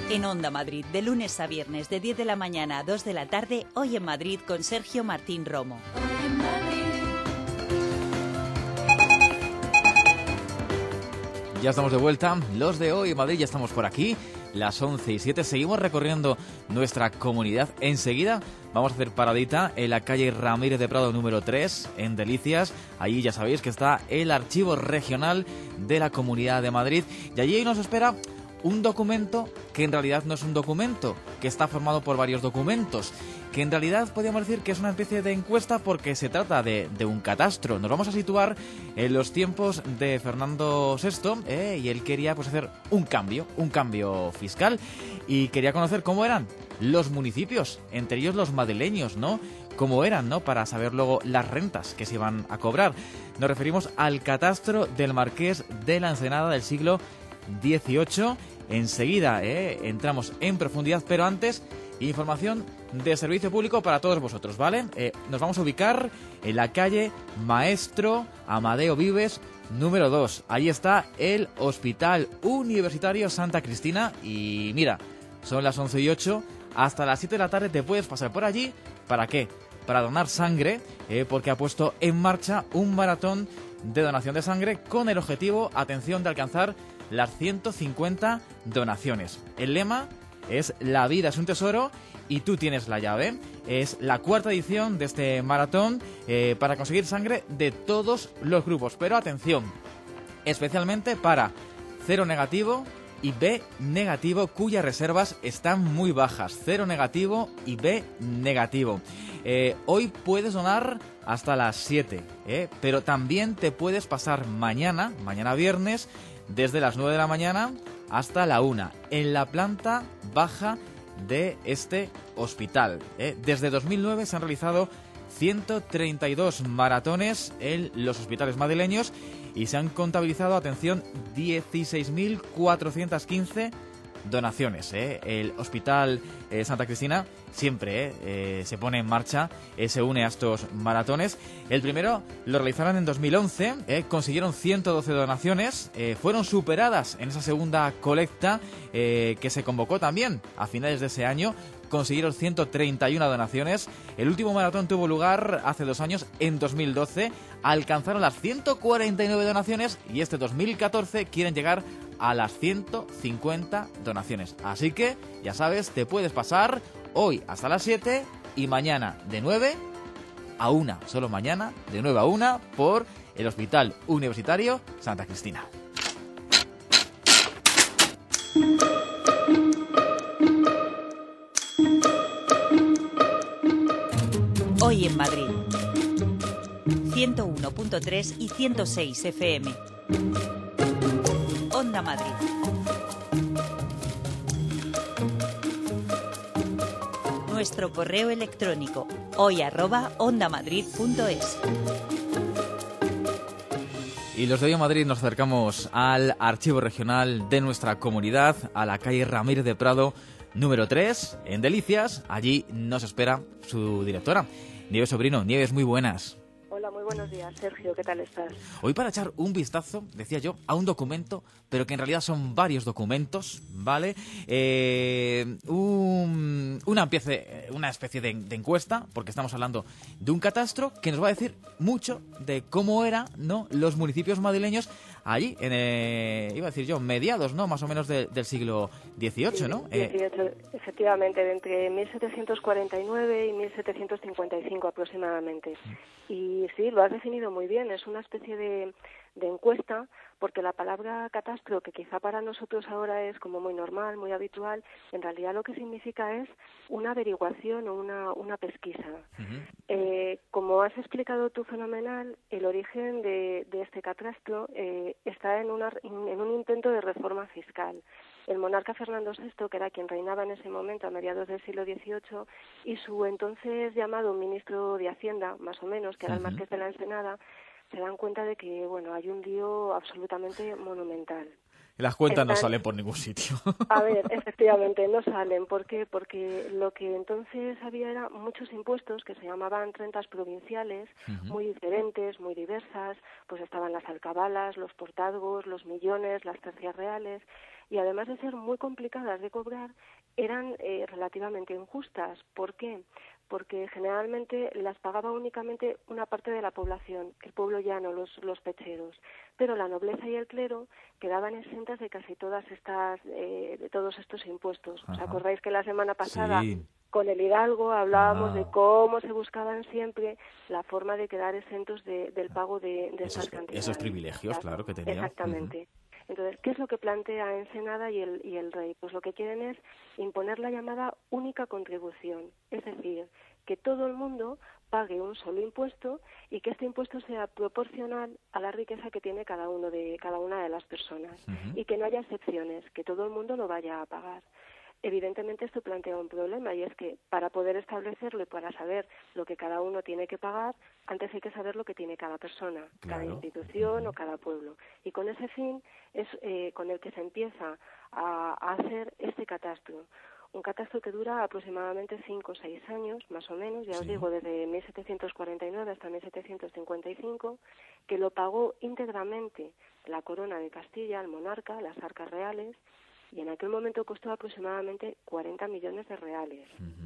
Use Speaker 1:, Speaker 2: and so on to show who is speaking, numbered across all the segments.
Speaker 1: En Onda Madrid, de lunes a viernes, de 10 de la mañana a 2 de la tarde, Hoy en Madrid, con Sergio Martín Romo.
Speaker 2: Ya estamos de vuelta, los de Hoy en Madrid ya estamos por aquí, las 11:07, seguimos recorriendo nuestra comunidad. Enseguida vamos a hacer paradita en la calle Ramírez de Prado número 3, en Delicias. Allí ya sabéis que está el Archivo Regional de la Comunidad de Madrid y allí nos espera un documento que en realidad no es un documento, que está formado por varios documentos, que en realidad podríamos decir que es una especie de encuesta porque se trata de un catastro. Nos vamos a situar en los tiempos de Fernando VI y él quería pues hacer un cambio fiscal y quería conocer cómo eran los municipios, entre ellos los madrileños, ¿no? Cómo eran, ¿no? Para saber luego las rentas que se iban a cobrar. Nos referimos al catastro del Marqués de la Ensenada del siglo XVIII. Enseguida entramos en profundidad, pero antes, información de servicio público para todos vosotros, ¿vale? Nos vamos a ubicar en la calle Maestro Amadeo Vives número 2. Ahí está el Hospital Universitario Santa Cristina y mira, son las 11:08, hasta las 7 de la tarde te puedes pasar por allí. ¿Para qué? Para donar sangre, porque ha puesto en marcha un maratón de donación de sangre con el objetivo, atención, de alcanzar las 150 donaciones. El lema es "La vida es un tesoro y tú tienes la llave". Es la cuarta edición de este maratón para conseguir sangre de todos los grupos. Pero atención, especialmente para cero negativo y B negativo, cuyas reservas están muy bajas. Cero negativo y B negativo. Hoy puedes donar hasta las 7, pero también te puedes pasar mañana viernes, desde las 9 de la mañana hasta la 1, en la planta baja de este hospital. Desde 2009 se han realizado 132 maratones en los hospitales madrileños y se han contabilizado, atención, 16.415 donaciones. El Hospital Santa Cristina siempre se pone en marcha, se une a estos maratones. El primero lo realizaron en 2011, consiguieron 112 donaciones, fueron superadas en esa segunda colecta que se convocó también a finales de ese año. Consiguieron 131 donaciones. El último maratón tuvo lugar hace 2 años, en 2012. Alcanzaron las 149 donaciones y este 2014 quieren llegar a las 150 donaciones. Así que, ya sabes, te puedes pasar hoy hasta las 7 y mañana de 9 a 1. Solo mañana de 9 a 1 por el Hospital Universitario Santa Cristina.
Speaker 1: Hoy en Madrid, 101.3 y 106 FM. Onda Madrid. Nuestro correo electrónico hoy@ondamadrid.es.
Speaker 2: Y los de Hoy en Madrid nos acercamos al archivo regional de nuestra comunidad, a la calle Ramírez de Prado número 3, en Delicias. Allí nos espera su directora, Nieves Sobrino. Nieves, muy buenas.
Speaker 3: Hola, muy buenos días, Sergio, ¿qué tal estás?
Speaker 2: Hoy para echar un vistazo, decía yo, a un documento, pero que en realidad son varios documentos, ¿vale? Una especie de encuesta, porque estamos hablando de un catastro que nos va a decir mucho de cómo eran, ¿no?, los municipios madrileños allí, iba a decir yo, mediados, ¿no?, más o menos del siglo XVIII, ¿no?
Speaker 3: 18, efectivamente, de entre 1749 y 1755 aproximadamente. Y sí, lo has definido muy bien, es una especie de encuesta, porque la palabra catastro, que quizá para nosotros ahora es como muy normal, muy habitual, en realidad lo que significa es una averiguación o una pesquisa. Uh-huh. Como has explicado tú fenomenal, el origen de este catastro está en un intento de reforma fiscal. El monarca Fernando VI, que era quien reinaba en ese momento a mediados del siglo XVIII, y su entonces llamado ministro de Hacienda, más o menos, que era el Marqués de la Ensenada, se dan cuenta de que, bueno, hay un lío absolutamente monumental.
Speaker 2: Las cuentas no salen por ningún sitio.
Speaker 3: A ver, efectivamente, no salen. ¿Por qué? Porque lo que entonces había era muchos impuestos que se llamaban rentas provinciales, muy diferentes, muy diversas. Pues estaban las alcabalas, los portazgos, los millones, las tercias reales. Y además de ser muy complicadas de cobrar, eran relativamente injustas. ¿Por qué? Porque generalmente las pagaba únicamente una parte de la población, el pueblo llano, los pecheros, pero la nobleza y el clero quedaban exentas de casi de todos estos impuestos. ¿Os acordáis que la semana pasada con el Hidalgo hablábamos de cómo se buscaban siempre la forma de quedar exentos del pago de esas cantidades?
Speaker 2: Esos privilegios, claro, que tenían.
Speaker 3: Exactamente. Entonces, ¿qué es lo que plantea Ensenada y el rey? Pues lo que quieren es imponer la llamada única contribución, es decir, que todo el mundo pague un solo impuesto y que este impuesto sea proporcional a la riqueza que tiene cada una de las personas y que no haya excepciones, que todo el mundo lo vaya a pagar. Evidentemente esto plantea un problema y es que para poder establecerlo y para saber lo que cada uno tiene que pagar, antes hay que saber lo que tiene cada persona, cada institución o cada pueblo. Y con ese fin es con el que se empieza a hacer este catastro. Un catastro que dura aproximadamente 5 o 6 años, más o menos, ya os digo, desde 1749 hasta 1755, que lo pagó íntegramente la corona de Castilla, el monarca, las arcas reales, y en aquel momento costó aproximadamente 40 millones de reales,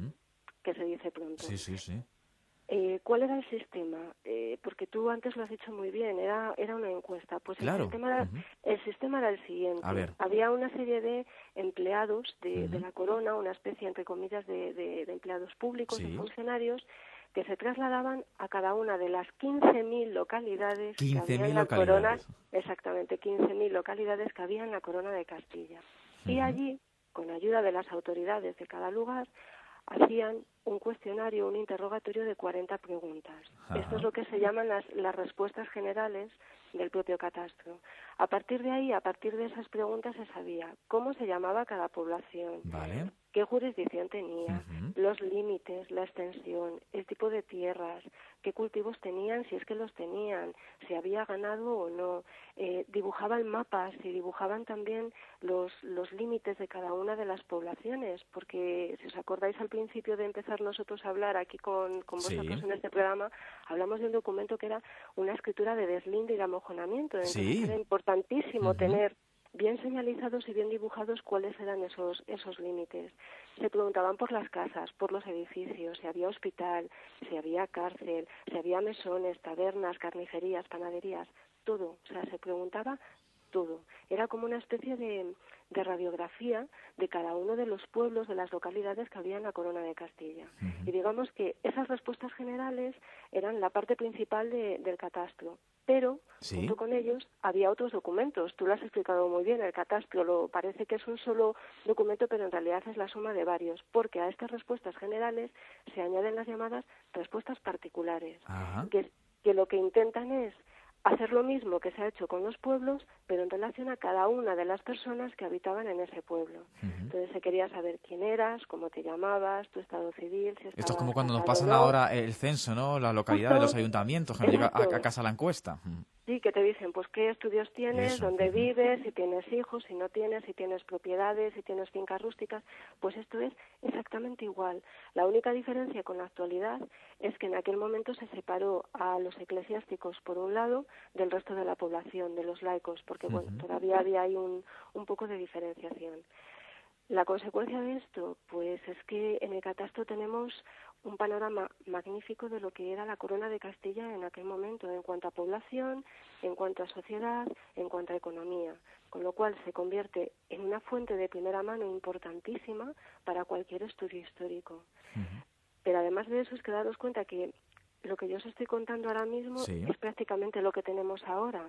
Speaker 3: que se dice pronto.
Speaker 2: Sí.
Speaker 3: ¿Cuál era el sistema? Porque tú antes lo has dicho muy bien, era una encuesta. Pues
Speaker 2: claro.
Speaker 3: El sistema era el siguiente.
Speaker 2: A ver.
Speaker 3: Había una serie de empleados de la corona, una especie, entre comillas, de empleados públicos, de funcionarios, que se trasladaban a cada una de las 15.000 localidades que había en la corona. Exactamente, 15.000 localidades que había en la corona de Castilla. Y allí, con ayuda de las autoridades de cada lugar, hacían un cuestionario, un interrogatorio de 40 preguntas. Esto es lo que se llaman las respuestas generales del propio catastro. A partir de ahí, a partir de esas preguntas, se sabía cómo se llamaba cada población, qué jurisdicción tenía, los límites, la extensión, el tipo de tierras, qué cultivos tenían, si es que los tenían, si había ganado o no. Dibujaban mapas y dibujaban también los límites de cada una de las poblaciones, porque si os acordáis al principio de empezar nosotros a hablar aquí con vosotros en este programa, hablamos de un documento que era una escritura de deslinde y de amojonamiento. Entonces era importantísimo tener bien señalizados y bien dibujados cuáles eran esos límites. Se preguntaban por las casas, por los edificios, si había hospital, si había cárcel, si había mesones, tabernas, carnicerías, panaderías, todo. O sea, se preguntaba todo. Era como una especie de radiografía de cada uno de los pueblos, de las localidades que había en la corona de Castilla. Y digamos que esas respuestas generales eran la parte principal del catastro. Pero, junto con ellos, había otros documentos. Tú lo has explicado muy bien, el catastro parece que es un solo documento, pero en realidad es la suma de varios, porque a estas respuestas generales se añaden las llamadas respuestas particulares, que lo que intentan es hacer lo mismo que se ha hecho con los pueblos, pero en relación a cada una de las personas que habitaban en ese pueblo. Entonces se quería saber quién eras, cómo te llamabas, tu estado civil, si estabas
Speaker 2: Esto es como cuando nos pasan
Speaker 3: casado o no.
Speaker 2: ahora el censo, ¿no? La localidad de los ayuntamientos, que nos llega a casa la encuesta.
Speaker 3: Sí, que te dicen, pues qué estudios tienes, dónde vives, si tienes hijos, si no tienes, si tienes propiedades, si tienes fincas rústicas. Pues esto es exactamente igual. La única diferencia con la actualidad es que en aquel momento se separó a los eclesiásticos, por un lado, del resto de la población, de los laicos, porque bueno, todavía había ahí un poco de diferenciación. La consecuencia de esto, pues es que en el catastro tenemos un panorama magnífico de lo que era la corona de Castilla en aquel momento, en cuanto a población, en cuanto a sociedad, en cuanto a economía, con lo cual se convierte en una fuente de primera mano importantísima para cualquier estudio histórico. Pero además de eso es que daros cuenta que lo que yo os estoy contando ahora mismo es prácticamente lo que tenemos ahora.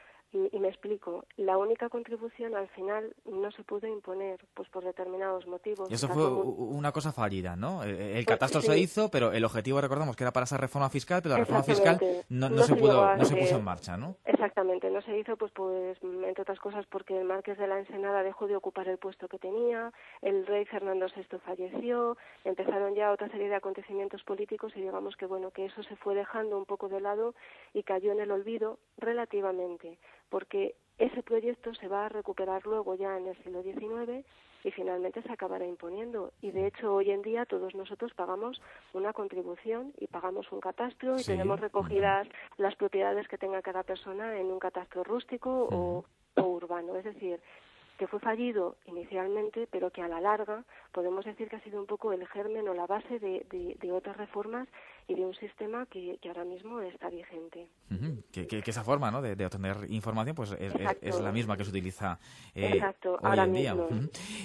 Speaker 3: Y me explico, la única contribución al final no se pudo imponer pues por determinados motivos.
Speaker 2: Y eso fue una cosa fallida, ¿no? El catastro se hizo, pero el objetivo, recordamos, que era para esa reforma fiscal, pero la reforma fiscal no se puso en marcha, ¿no?
Speaker 3: Exactamente, no se hizo pues entre otras cosas porque el marqués de la Ensenada dejó de ocupar el puesto que tenía, el rey Fernando VI falleció, empezaron ya otra serie de acontecimientos políticos y digamos que bueno, que eso se fue dejando un poco de lado y cayó en el olvido relativamente, porque ese proyecto se va a recuperar luego ya en el siglo XIX y finalmente se acabará imponiendo. Y de hecho hoy en día todos nosotros pagamos una contribución y pagamos un catastro y tenemos recogidas las propiedades que tenga cada persona en un catastro rústico o urbano. Es decir, que fue fallido inicialmente, pero que a la larga podemos decir que ha sido un poco el germen o la base de otras reformas y de un sistema que ahora mismo está vigente.
Speaker 2: Que esa forma, ¿no?, de obtener información pues es la misma que se utiliza hoy
Speaker 3: ahora
Speaker 2: en día.
Speaker 3: mismo.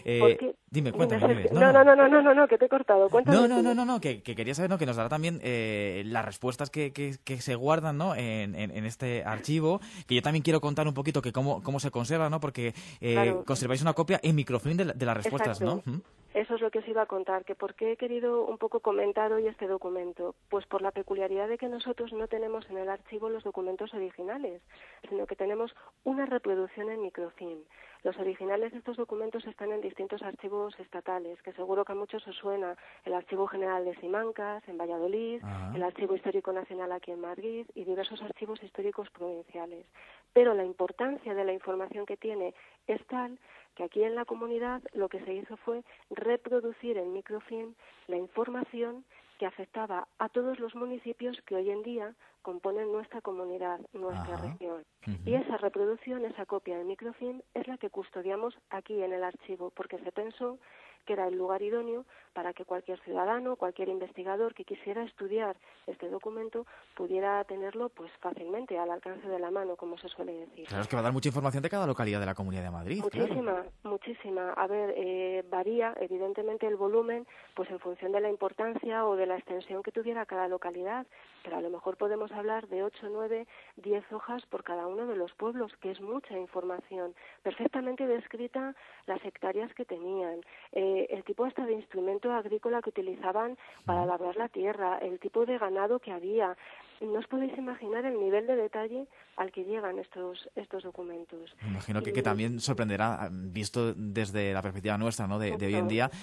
Speaker 2: Dime, cuéntame.
Speaker 3: No, que te he cortado. Cuéntame.
Speaker 2: No, que quería saber, ¿no?, que nos dará también las respuestas que se guardan, ¿no?, en este archivo, que yo también quiero contar un poquito que cómo se conserva, ¿no?, porque conserváis una copia en microfilm de las respuestas,
Speaker 3: exacto.
Speaker 2: ¿no?
Speaker 3: Eso es lo que os iba a contar, que por qué he querido un poco comentar hoy este documento. Pues por la peculiaridad de que nosotros no tenemos en el archivo los documentos originales, sino que tenemos una reproducción en microfilm. Los originales de estos documentos están en distintos archivos estatales, que seguro que a muchos os suena: el Archivo General de Simancas, en Valladolid, el Archivo Histórico Nacional aquí en Madrid y diversos archivos históricos provinciales. Pero la importancia de la información que tiene es tal que aquí en la comunidad lo que se hizo fue reproducir en microfilm la información que afectaba a todos los municipios que hoy en día componen nuestra comunidad, nuestra región. Y esa reproducción, esa copia de microfilm, es la que custodiamos aquí en el archivo, porque se pensó que era el lugar idóneo para que cualquier ciudadano, cualquier investigador que quisiera estudiar este documento pudiera tenerlo pues fácilmente al alcance de la mano, como se suele decir.
Speaker 2: Claro, es que va a dar mucha información de cada localidad de la Comunidad de Madrid.
Speaker 3: Muchísima. A ver, varía evidentemente el volumen pues en función de la importancia o de la extensión que tuviera cada localidad, pero a lo mejor podemos hablar de 8, 9, 10 hojas por cada uno de los pueblos, que es mucha información, perfectamente descrita las hectáreas que tenían, el tipo hasta de instrumento agrícola que utilizaban para labrar la tierra, el tipo de ganado que había. No os podéis imaginar el nivel de detalle al que llegan estos documentos.
Speaker 2: Me imagino que también sorprenderá, visto desde la perspectiva nuestra, ¿no?, de hoy en día,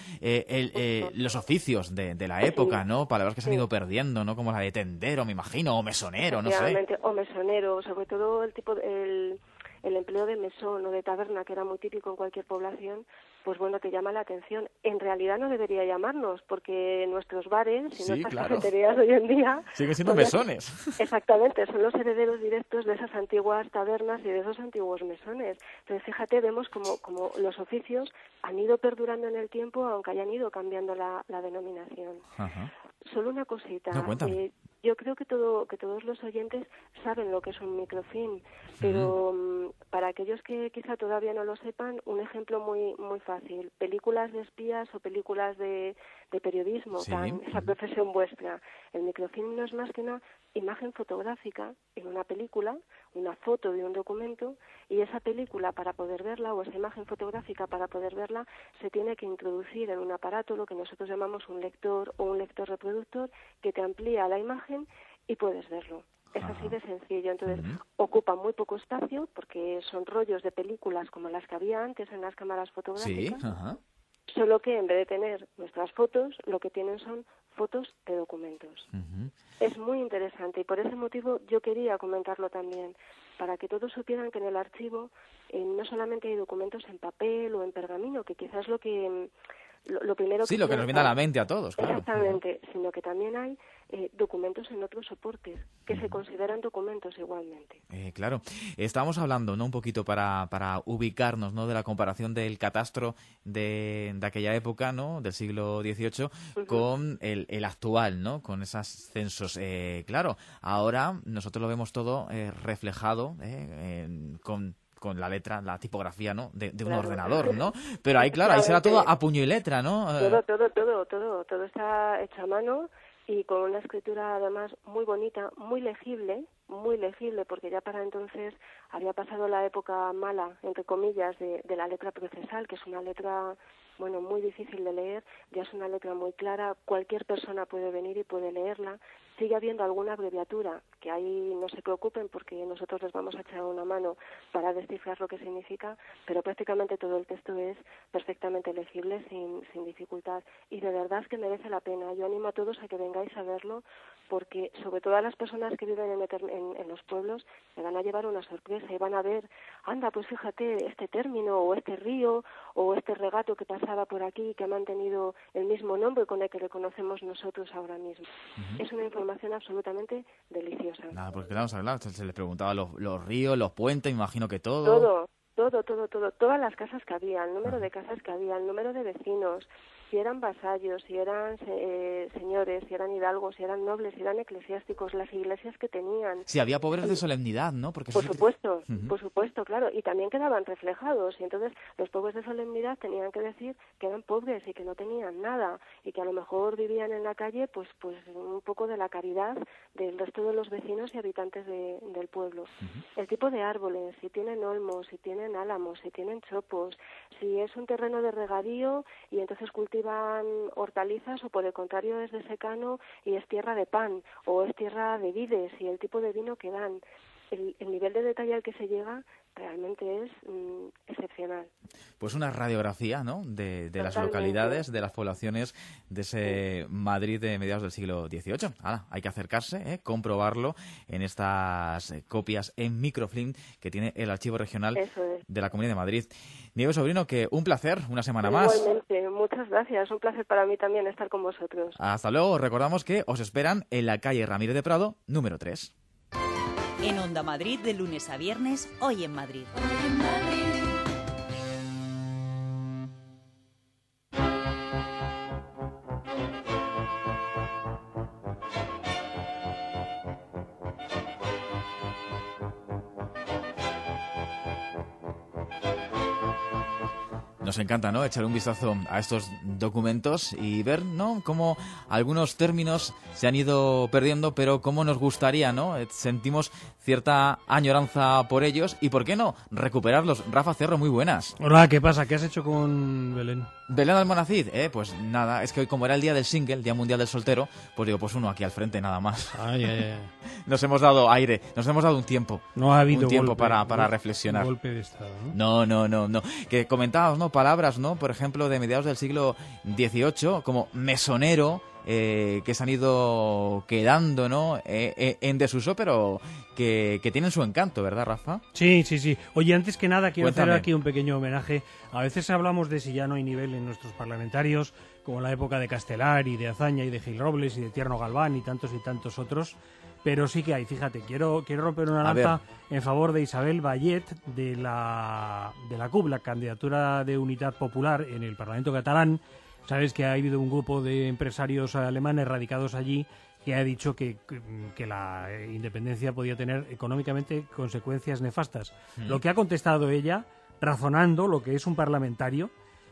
Speaker 2: los oficios de la época, ¿no?, palabras que se han ido perdiendo, ¿no?, como la de tendero, me imagino, o mesonero, no sé.
Speaker 3: O mesonero, sobre todo el empleo de mesón o de taberna, que era muy típico en cualquier población, pues bueno, te llama la atención. En realidad no debería llamarnos, porque nuestros bares y nuestras cafeterías hoy en día
Speaker 2: siguen siendo mesones.
Speaker 3: Exactamente, son los herederos directos de esas antiguas tabernas y de esos antiguos mesones. Entonces, fíjate, vemos como los oficios han ido perdurando en el tiempo, aunque hayan ido cambiando la denominación. Solo una cosita. Yo creo que todos los oyentes saben lo que es un microfilm, pero para aquellos que quizá todavía no lo sepan, un ejemplo muy muy fácil: películas de espías o películas de periodismo, esa profesión vuestra. El microfilm no es más que una imagen fotográfica en una película, una foto de un documento, y esa película, para poder verla, o esa imagen fotográfica, para poder verla, se tiene que introducir en un aparato, lo que nosotros llamamos un lector o un lector reproductor, que te amplía la imagen y puedes verlo. Es así de sencillo. Entonces, ocupa muy poco espacio, porque son rollos de películas como las que había antes en las cámaras fotográficas, solo que en vez de tener nuestras fotos, lo que tienen son fotos de documentos. Es muy interesante y por ese motivo yo quería comentarlo también, para que todos supieran que en el archivo no solamente hay documentos en papel o en pergamino, que quizás es lo primero que...
Speaker 2: Sí, lo que nos viene a la mente a todos, claro.
Speaker 3: Exactamente, sino que también hay documentos en otros soportes que se consideran documentos igualmente.
Speaker 2: Claro. Estábamos hablando, ¿no?, un poquito para ubicarnos, ¿no?, de la comparación del catastro de aquella época, ¿no?, del siglo XVIII, con el actual, ¿no?, con esos censos. Claro, ahora nosotros lo vemos todo reflejado con la letra, la tipografía, ¿no?, de un ordenador, ¿no? Pero ahí, claro, ahí será todo a puño y letra, ¿no?
Speaker 3: Todo está hecho a mano y con una escritura además muy bonita, muy legible, porque ya para entonces había pasado la época mala, entre comillas, de la letra procesal, que es una letra, bueno, muy difícil de leer. Ya es una letra muy clara, cualquier persona puede venir y puede leerla. Sigue habiendo alguna abreviatura, que ahí no se preocupen porque nosotros les vamos a echar una mano para descifrar lo que significa, pero prácticamente todo el texto es perfectamente legible sin dificultad, y de verdad es que merece la pena. Yo animo a todos a que vengáis a verlo, porque sobre todo a las personas que viven en los pueblos se van a llevar una sorpresa y van a ver, anda, pues fíjate, este término o este río o este regato que pasaba por aquí que ha mantenido el mismo nombre con el que le conocemos nosotros ahora mismo. Es una información absolutamente deliciosa.
Speaker 2: Nada, porque claro, se les preguntaba los ríos, los puentes, imagino que todo.
Speaker 3: Todo, todas las casas que había, el número de casas que había, el número de vecinos, si eran vasallos, si eran señores, si eran hidalgos, si eran nobles, si eran eclesiásticos, las iglesias que tenían.
Speaker 2: Sí, había pobres de solemnidad, ¿no? Porque
Speaker 3: por supuesto, claro, y también quedaban reflejados, y entonces los pobres de solemnidad tenían que decir que eran pobres y que no tenían nada, y que a lo mejor vivían en la calle pues un poco de la caridad del resto de los vecinos y habitantes del pueblo. El tipo de árboles, si tienen olmos, si tienen álamos, si tienen chopos, si es un terreno de regadío y entonces cultivan hortalizas, o por el contrario es de secano y es tierra de pan, o es tierra de vides, y el tipo de vino que dan. El nivel de detalle al que se llega realmente es excepcional.
Speaker 2: Pues una radiografía, ¿no?, de las localidades, de las poblaciones de ese Madrid de mediados del siglo XVIII. Ahora, hay que acercarse, comprobarlo en estas copias en microfilm que tiene el Archivo Regional de la Comunidad de Madrid. Nieves Sobrino, que un placer, una semana más.
Speaker 3: Igualmente, muchas gracias. Un placer para mí también estar con vosotros.
Speaker 2: Hasta luego. Recordamos que os esperan en la calle Ramírez de Prado, número 3.
Speaker 1: En Onda Madrid, de lunes a viernes, Hoy en Madrid.
Speaker 2: Nos encanta, ¿no?, echar un vistazo a estos documentos y ver, ¿no?, cómo algunos términos se han ido perdiendo, pero cómo nos gustaría, ¿no? Sentimos cierta añoranza por ellos y, ¿por qué no?, recuperarlos. Rafa Cerro, muy buenas.
Speaker 4: Hola, ¿qué pasa? ¿Qué has hecho con Belén?
Speaker 2: Belén Almonacid, pues nada, es que hoy, como era el día del single, Día Mundial del Soltero, pues digo, pues uno aquí al frente nada más.
Speaker 4: Ay.
Speaker 2: Nos hemos dado aire, nos hemos dado un tiempo.
Speaker 4: No ha habido
Speaker 2: un tiempo
Speaker 4: golpe,
Speaker 2: para reflexionar.
Speaker 4: Golpe de estado, ¿no?
Speaker 2: No. Que comentábamos, ¿no?, palabras, ¿no?, por ejemplo, de mediados del siglo XVIII, como mesonero, que se han ido quedando, ¿no?, en desuso, pero que tienen su encanto, ¿verdad, Rafa?
Speaker 4: Sí. Oye, antes que nada quiero
Speaker 2: Cuéntame.
Speaker 4: hacer aquí un pequeño homenaje. A veces hablamos de si ya no hay nivel en nuestros parlamentarios, como en la época de Castelar y de Azaña y de Gil Robles y de Tierno Galván y tantos otros, pero sí que hay. Fíjate, quiero romper una lanza en favor de Isabel Vallet, de la CUP, la candidatura de Unidad Popular en el Parlamento catalán. Sabes que ha habido un grupo de empresarios alemanes radicados allí que ha dicho que la independencia podía tener económicamente consecuencias nefastas. Lo que ha contestado ella, razonando lo que es un parlamentario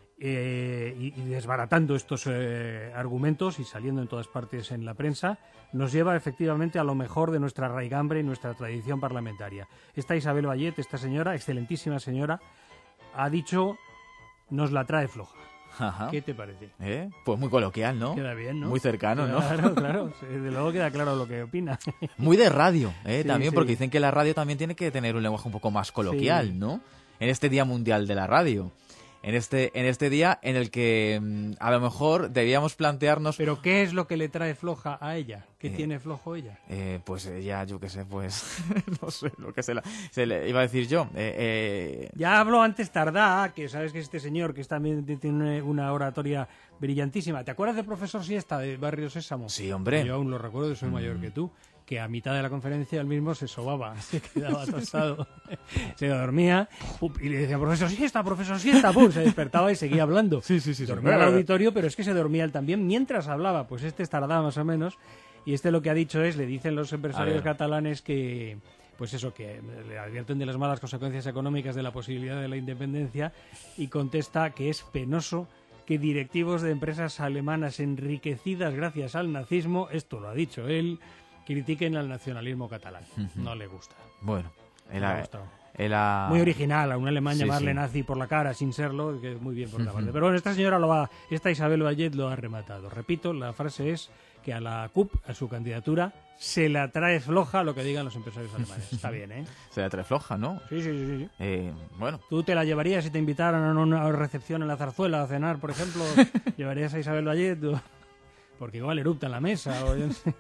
Speaker 4: y desbaratando estos argumentos y saliendo en todas partes en la prensa, nos lleva efectivamente a lo mejor de nuestra raigambre y nuestra tradición parlamentaria. Esta Isabel Vallet, esta señora, excelentísima señora, ha dicho, nos la trae floja.
Speaker 2: Ajá.
Speaker 4: ¿Qué te parece?
Speaker 2: Pues muy coloquial, ¿no?
Speaker 4: Queda bien, ¿no?
Speaker 2: Muy cercano, ¿no?
Speaker 4: Claro. De luego queda claro lo que opina.
Speaker 2: Muy de radio,
Speaker 4: Sí,
Speaker 2: también,
Speaker 4: sí.
Speaker 2: porque dicen que la radio también tiene que tener un lenguaje un poco más coloquial,
Speaker 4: Sí.
Speaker 2: ¿no? En este Día Mundial de la Radio. En este día en el que a lo mejor debíamos plantearnos...
Speaker 4: ¿Pero qué es lo que le trae floja a ella? ¿Qué tiene flojo ella?
Speaker 2: Pues ella, yo qué sé, pues... no sé lo que se le iba a decir yo.
Speaker 4: Ya habló antes Tardá, que sabes que este señor que también tiene una oratoria brillantísima. ¿Te acuerdas del profesor Siesta de Barrio Sésamo?
Speaker 2: Sí, hombre.
Speaker 4: Yo aún lo recuerdo, soy mayor que tú. Que a mitad de la conferencia él mismo se sobaba, se quedaba tostado, se dormía y le decía, profesor siesta, pum, se despertaba y seguía hablando.
Speaker 2: Sí.
Speaker 4: Dormía en el auditorio, pero es que se dormía él también mientras hablaba. Pues este es Tardá más o menos, y este lo que ha dicho es, le dicen los empresarios catalanes que, pues eso, que le advierten de las malas consecuencias económicas de la posibilidad de la independencia, y contesta que es penoso que directivos de empresas alemanas enriquecidas gracias al nazismo, esto lo ha dicho él, critiquen al nacionalismo catalán. No le gusta.
Speaker 2: Bueno,
Speaker 4: No le ha gustado. Muy original, a un alemán
Speaker 2: Sí,
Speaker 4: llamarle
Speaker 2: sí.
Speaker 4: nazi por la cara sin serlo, que muy bien por otra parte. Pero bueno, esta Isabel Vallet lo ha rematado. Repito, la frase es que a la CUP, a su candidatura, se la trae floja lo que digan los empresarios alemanes. Está bien, ¿eh?
Speaker 2: Se la trae floja, ¿no?
Speaker 4: Sí, sí, sí, sí.
Speaker 2: Bueno,
Speaker 4: ¿Tú te la llevarías si te invitaran a una recepción en la Zarzuela a cenar, por ejemplo? ¿Llevarías a Isabel Vallet? Porque igual erupta en la mesa. O yo no sé.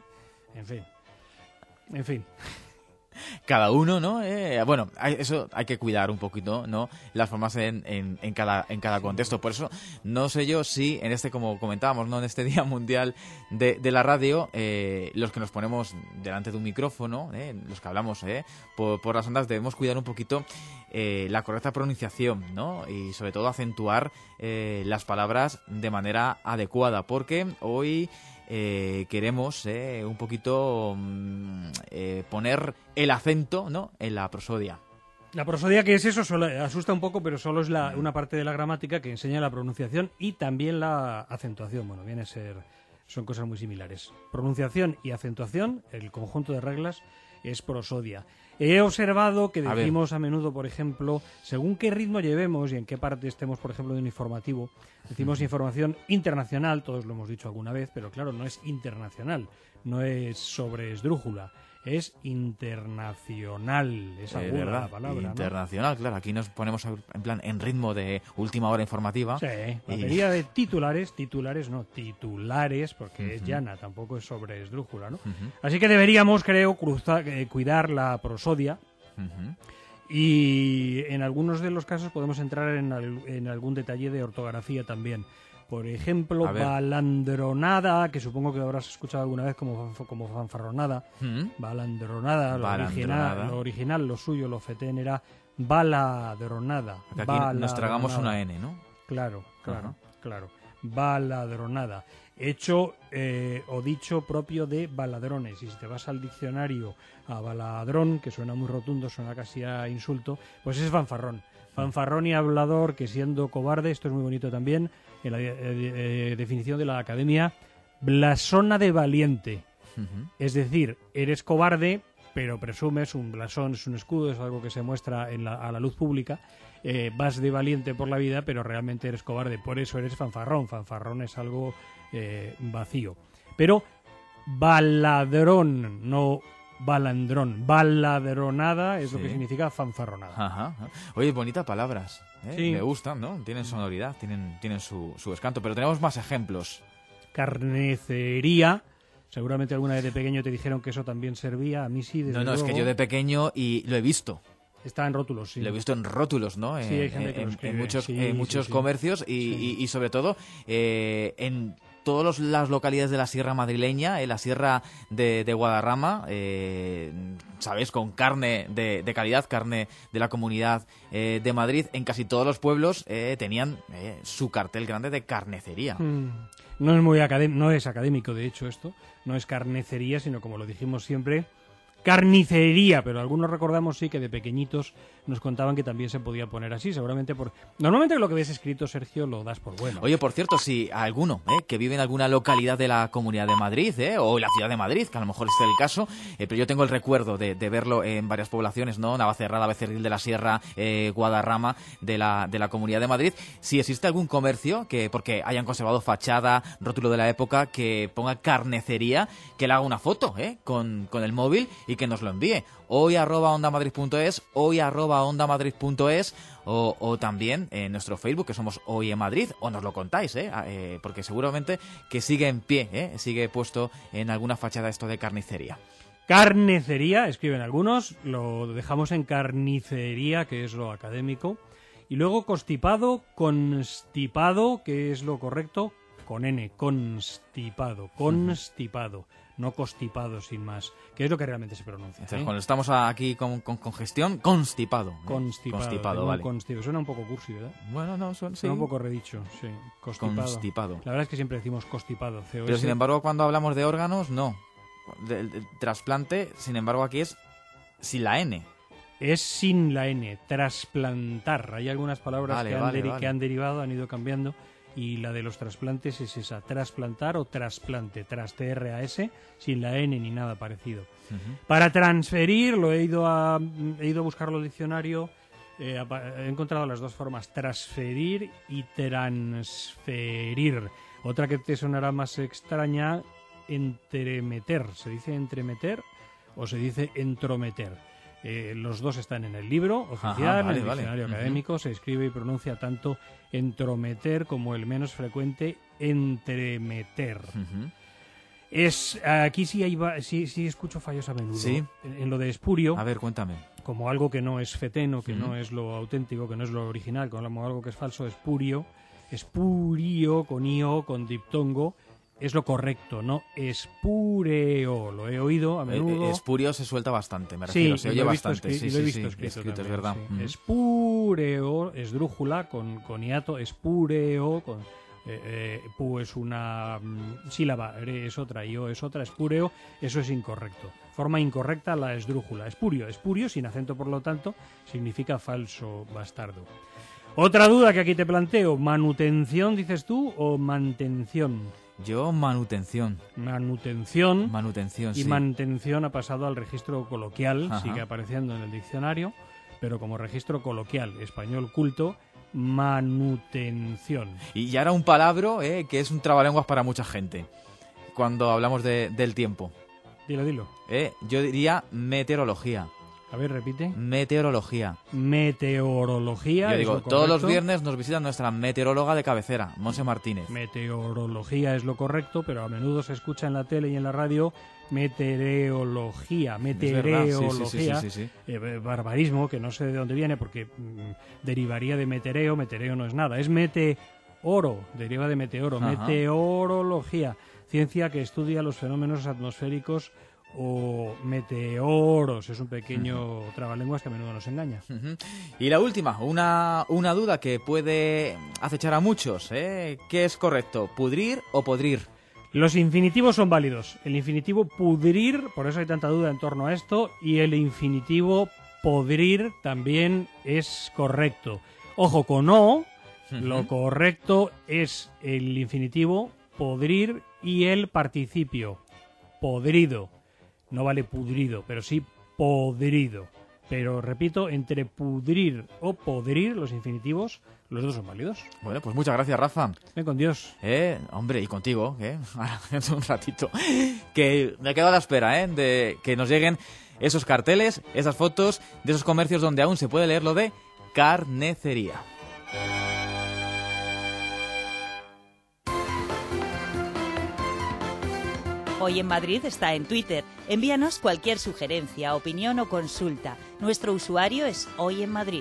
Speaker 4: En fin.
Speaker 2: cada uno, ¿no? Bueno, eso hay que cuidar un poquito, ¿no? Las formas en cada contexto. Por eso, no sé yo si en este, como comentábamos, ¿no? En este Día Mundial de la Radio, los que nos ponemos delante de un micrófono, los que hablamos por las ondas, debemos cuidar un poquito la correcta pronunciación, ¿no? Y sobre todo acentuar las palabras de manera adecuada, porque hoy queremos un poquito poner el acento, ¿no? En la prosodia.
Speaker 4: La prosodia, ¿qué es eso? Solo, asusta un poco, pero solo es una parte de la gramática que enseña la pronunciación y también la acentuación. Bueno, viene a ser... Son cosas muy similares. Pronunciación y acentuación, el conjunto de reglas, es prosodia. He observado que decimos a menudo, por ejemplo, según qué ritmo llevemos y en qué parte estemos, por ejemplo, de un informativo, decimos información internacional, todos lo hemos dicho alguna vez, pero claro, no es internacional, no es sobre esdrújula, es internacional, es aguda la palabra,
Speaker 2: internacional, ¿no? Claro, aquí nos ponemos en plan en ritmo de última hora informativa.
Speaker 4: Sí, batería de titulares, porque es llana, tampoco es sobre esdrújula, ¿no? Así que deberíamos, creo, cuidar la prosodia. Y en algunos de los casos podemos entrar en algún detalle de ortografía también. Por ejemplo, balandronada, que supongo que habrás escuchado alguna vez como fanfarronada. Balandronada, lo original, lo suyo, lo fetén era baladronada.
Speaker 2: Aquí nos tragamos una N, ¿no?
Speaker 4: Claro. Baladronada. Hecho o dicho propio de baladrones. Y si te vas al diccionario a baladrón, que suena muy rotundo, suena casi a insulto, pues es fanfarrón. Fanfarrón y hablador que siendo cobarde, esto es muy bonito también, en la definición de la Academia, blasona de valiente. Es decir, eres cobarde, pero presumes, un blasón es un escudo, es algo que se muestra a la luz pública, vas de valiente por la vida, pero realmente eres cobarde, por eso eres fanfarrón. Fanfarrón es algo vacío. Pero baladrón, no balandrón. Baladronada es lo que significa fanfarronada.
Speaker 2: Ajá. Oye, bonitas palabras.
Speaker 4: Sí.
Speaker 2: Me gustan, ¿no? Tienen sonoridad, tienen su escanto. Pero tenemos más ejemplos.
Speaker 4: Carnicería. Seguramente alguna vez de pequeño te dijeron que eso también servía. A mí sí, desde
Speaker 2: No, es que yo de pequeño y lo he visto.
Speaker 4: Está en rótulos, sí.
Speaker 2: Lo he visto en rótulos, ¿no?
Speaker 4: Sí, hay gente que lo escribe.
Speaker 2: En muchos comercios y sobre todo en todas las localidades de la Sierra Madrileña, en la Sierra de Guadarrama, ¿sabes? Con carne de calidad, carne de la Comunidad de Madrid. En casi todos los pueblos tenían su cartel grande de carnicería.
Speaker 4: No es académico, de hecho, esto. No es carnicería, sino, como lo dijimos siempre, carnicería, pero algunos recordamos sí que de pequeñitos nos contaban que también se podía poner así, seguramente normalmente lo que ves escrito, Sergio, lo das por bueno.
Speaker 2: Oye, por cierto, si alguno que vive en alguna localidad de la Comunidad de Madrid o la ciudad de Madrid, que a lo mejor es el caso, pero yo tengo el recuerdo de verlo en varias poblaciones, ¿no? Navacerrada, Becerril de la Sierra, Guadarrama de la Comunidad de Madrid. Si existe algún comercio que, porque hayan conservado fachada, rótulo de la época, que ponga carnicería, que le haga una foto con el móvil y que nos lo envíe. hoy@ondamadrid.es, hoy@ondamadrid.es o también en nuestro Facebook, que somos Hoy en Madrid, o nos lo contáis, porque seguramente que sigue en pie, sigue puesto en alguna fachada esto de carnicería.
Speaker 4: Carnicería, escriben algunos, lo dejamos en carnicería, que es lo académico, y luego constipado, que es lo correcto, con N, constipado, no constipado sin más, que es lo que realmente se pronuncia.
Speaker 2: Entonces, cuando estamos aquí con congestión, constipado.
Speaker 4: Constipado,
Speaker 2: vale.
Speaker 4: Suena un poco cursi, ¿verdad?
Speaker 2: Bueno, no,
Speaker 4: suena un poco redicho, sí. Constipado. La verdad es que siempre decimos constipado.
Speaker 2: Pero sin embargo, cuando hablamos de órganos, no. El trasplante, sin embargo, aquí es sin la N.
Speaker 4: Es sin la N, trasplantar. Hay algunas palabras que han derivado, han ido cambiando. y la de los trasplantes es esa, trasplantar o trasplante, tras-TRAS, sin la N ni nada parecido. Para transferir, he ido a buscarlo en el diccionario, he encontrado las dos formas, transferir y transferir. Otra que te sonará más extraña, entremeter. ¿Se dice entremeter o se dice entrometer? Los dos están en el libro oficial, en el diccionario académico. Se escribe y pronuncia tanto entrometer como el menos frecuente entremeter. Aquí sí escucho fallos a menudo.
Speaker 2: ¿Sí?
Speaker 4: En lo de espurio.
Speaker 2: A ver, cuéntame.
Speaker 4: Como algo que no es feteno, que no es lo auténtico, que no es lo original, como algo que es falso, espurio con io, con diptongo, es lo correcto, no espúreo. Lo he oído a menudo.
Speaker 2: Espurio se suelta bastante, me refiero, se oye bastante.
Speaker 4: Sí, lo he visto escrito también,
Speaker 2: es verdad.
Speaker 4: Sí. Espúreo, esdrújula con hiato, espúreo, pu es una sílaba, re es otra, io es otra, espúreo, eso es incorrecto. Forma incorrecta la esdrújula. Espurio, sin acento por lo tanto, significa falso bastardo. Otra duda que aquí te planteo, ¿manutención dices tú o mantención?
Speaker 2: Yo, manutención.
Speaker 4: Manutención,
Speaker 2: sí.
Speaker 4: Y mantención ha pasado al registro coloquial,
Speaker 2: Ajá.
Speaker 4: sigue apareciendo en el diccionario, pero como registro coloquial, español culto, manutención.
Speaker 2: Y ahora un palabra que es un trabalenguas para mucha gente, cuando hablamos del tiempo.
Speaker 4: Dilo.
Speaker 2: Yo diría meteorología.
Speaker 4: A ver, repite.
Speaker 2: Meteorología.
Speaker 4: Meteorología.
Speaker 2: Yo digo,
Speaker 4: es lo
Speaker 2: todos los
Speaker 4: correcto.
Speaker 2: viernes nos visita nuestra meteoróloga de cabecera, Monse Martínez.
Speaker 4: Meteorología es lo correcto, pero a menudo se escucha en la tele y en la radio meteorología.
Speaker 2: Sí.
Speaker 4: Barbarismo, que no sé de dónde viene, porque derivaría de metereo no es nada. Es meteoro, deriva de meteoro.
Speaker 2: Ajá.
Speaker 4: Meteorología, ciencia que estudia los fenómenos atmosféricos o meteoros. Es un pequeño trabalenguas que a menudo nos engaña.
Speaker 2: Y la última, una duda que puede acechar a muchos. ¿Qué es correcto? ¿Pudrir o podrir?
Speaker 4: Los infinitivos son válidos. El infinitivo pudrir, por eso hay tanta duda en torno a esto, y el infinitivo podrir también es correcto. Ojo con o, lo correcto es el infinitivo podrir y el participio podrido. No vale pudrido, pero sí podrido. Pero repito, entre pudrir o podrir, los infinitivos, los dos son válidos.
Speaker 2: Bueno, pues muchas gracias, Rafa.
Speaker 4: Ven con Dios.
Speaker 2: Hombre, y contigo, ahora un ratito. Que me quedo a la espera, de que nos lleguen esos carteles, esas fotos de esos comercios donde aún se puede leer lo de carnicería.
Speaker 1: Hoy en Madrid está en Twitter. Envíanos cualquier sugerencia, opinión o consulta. Nuestro usuario es Hoy en Madrid.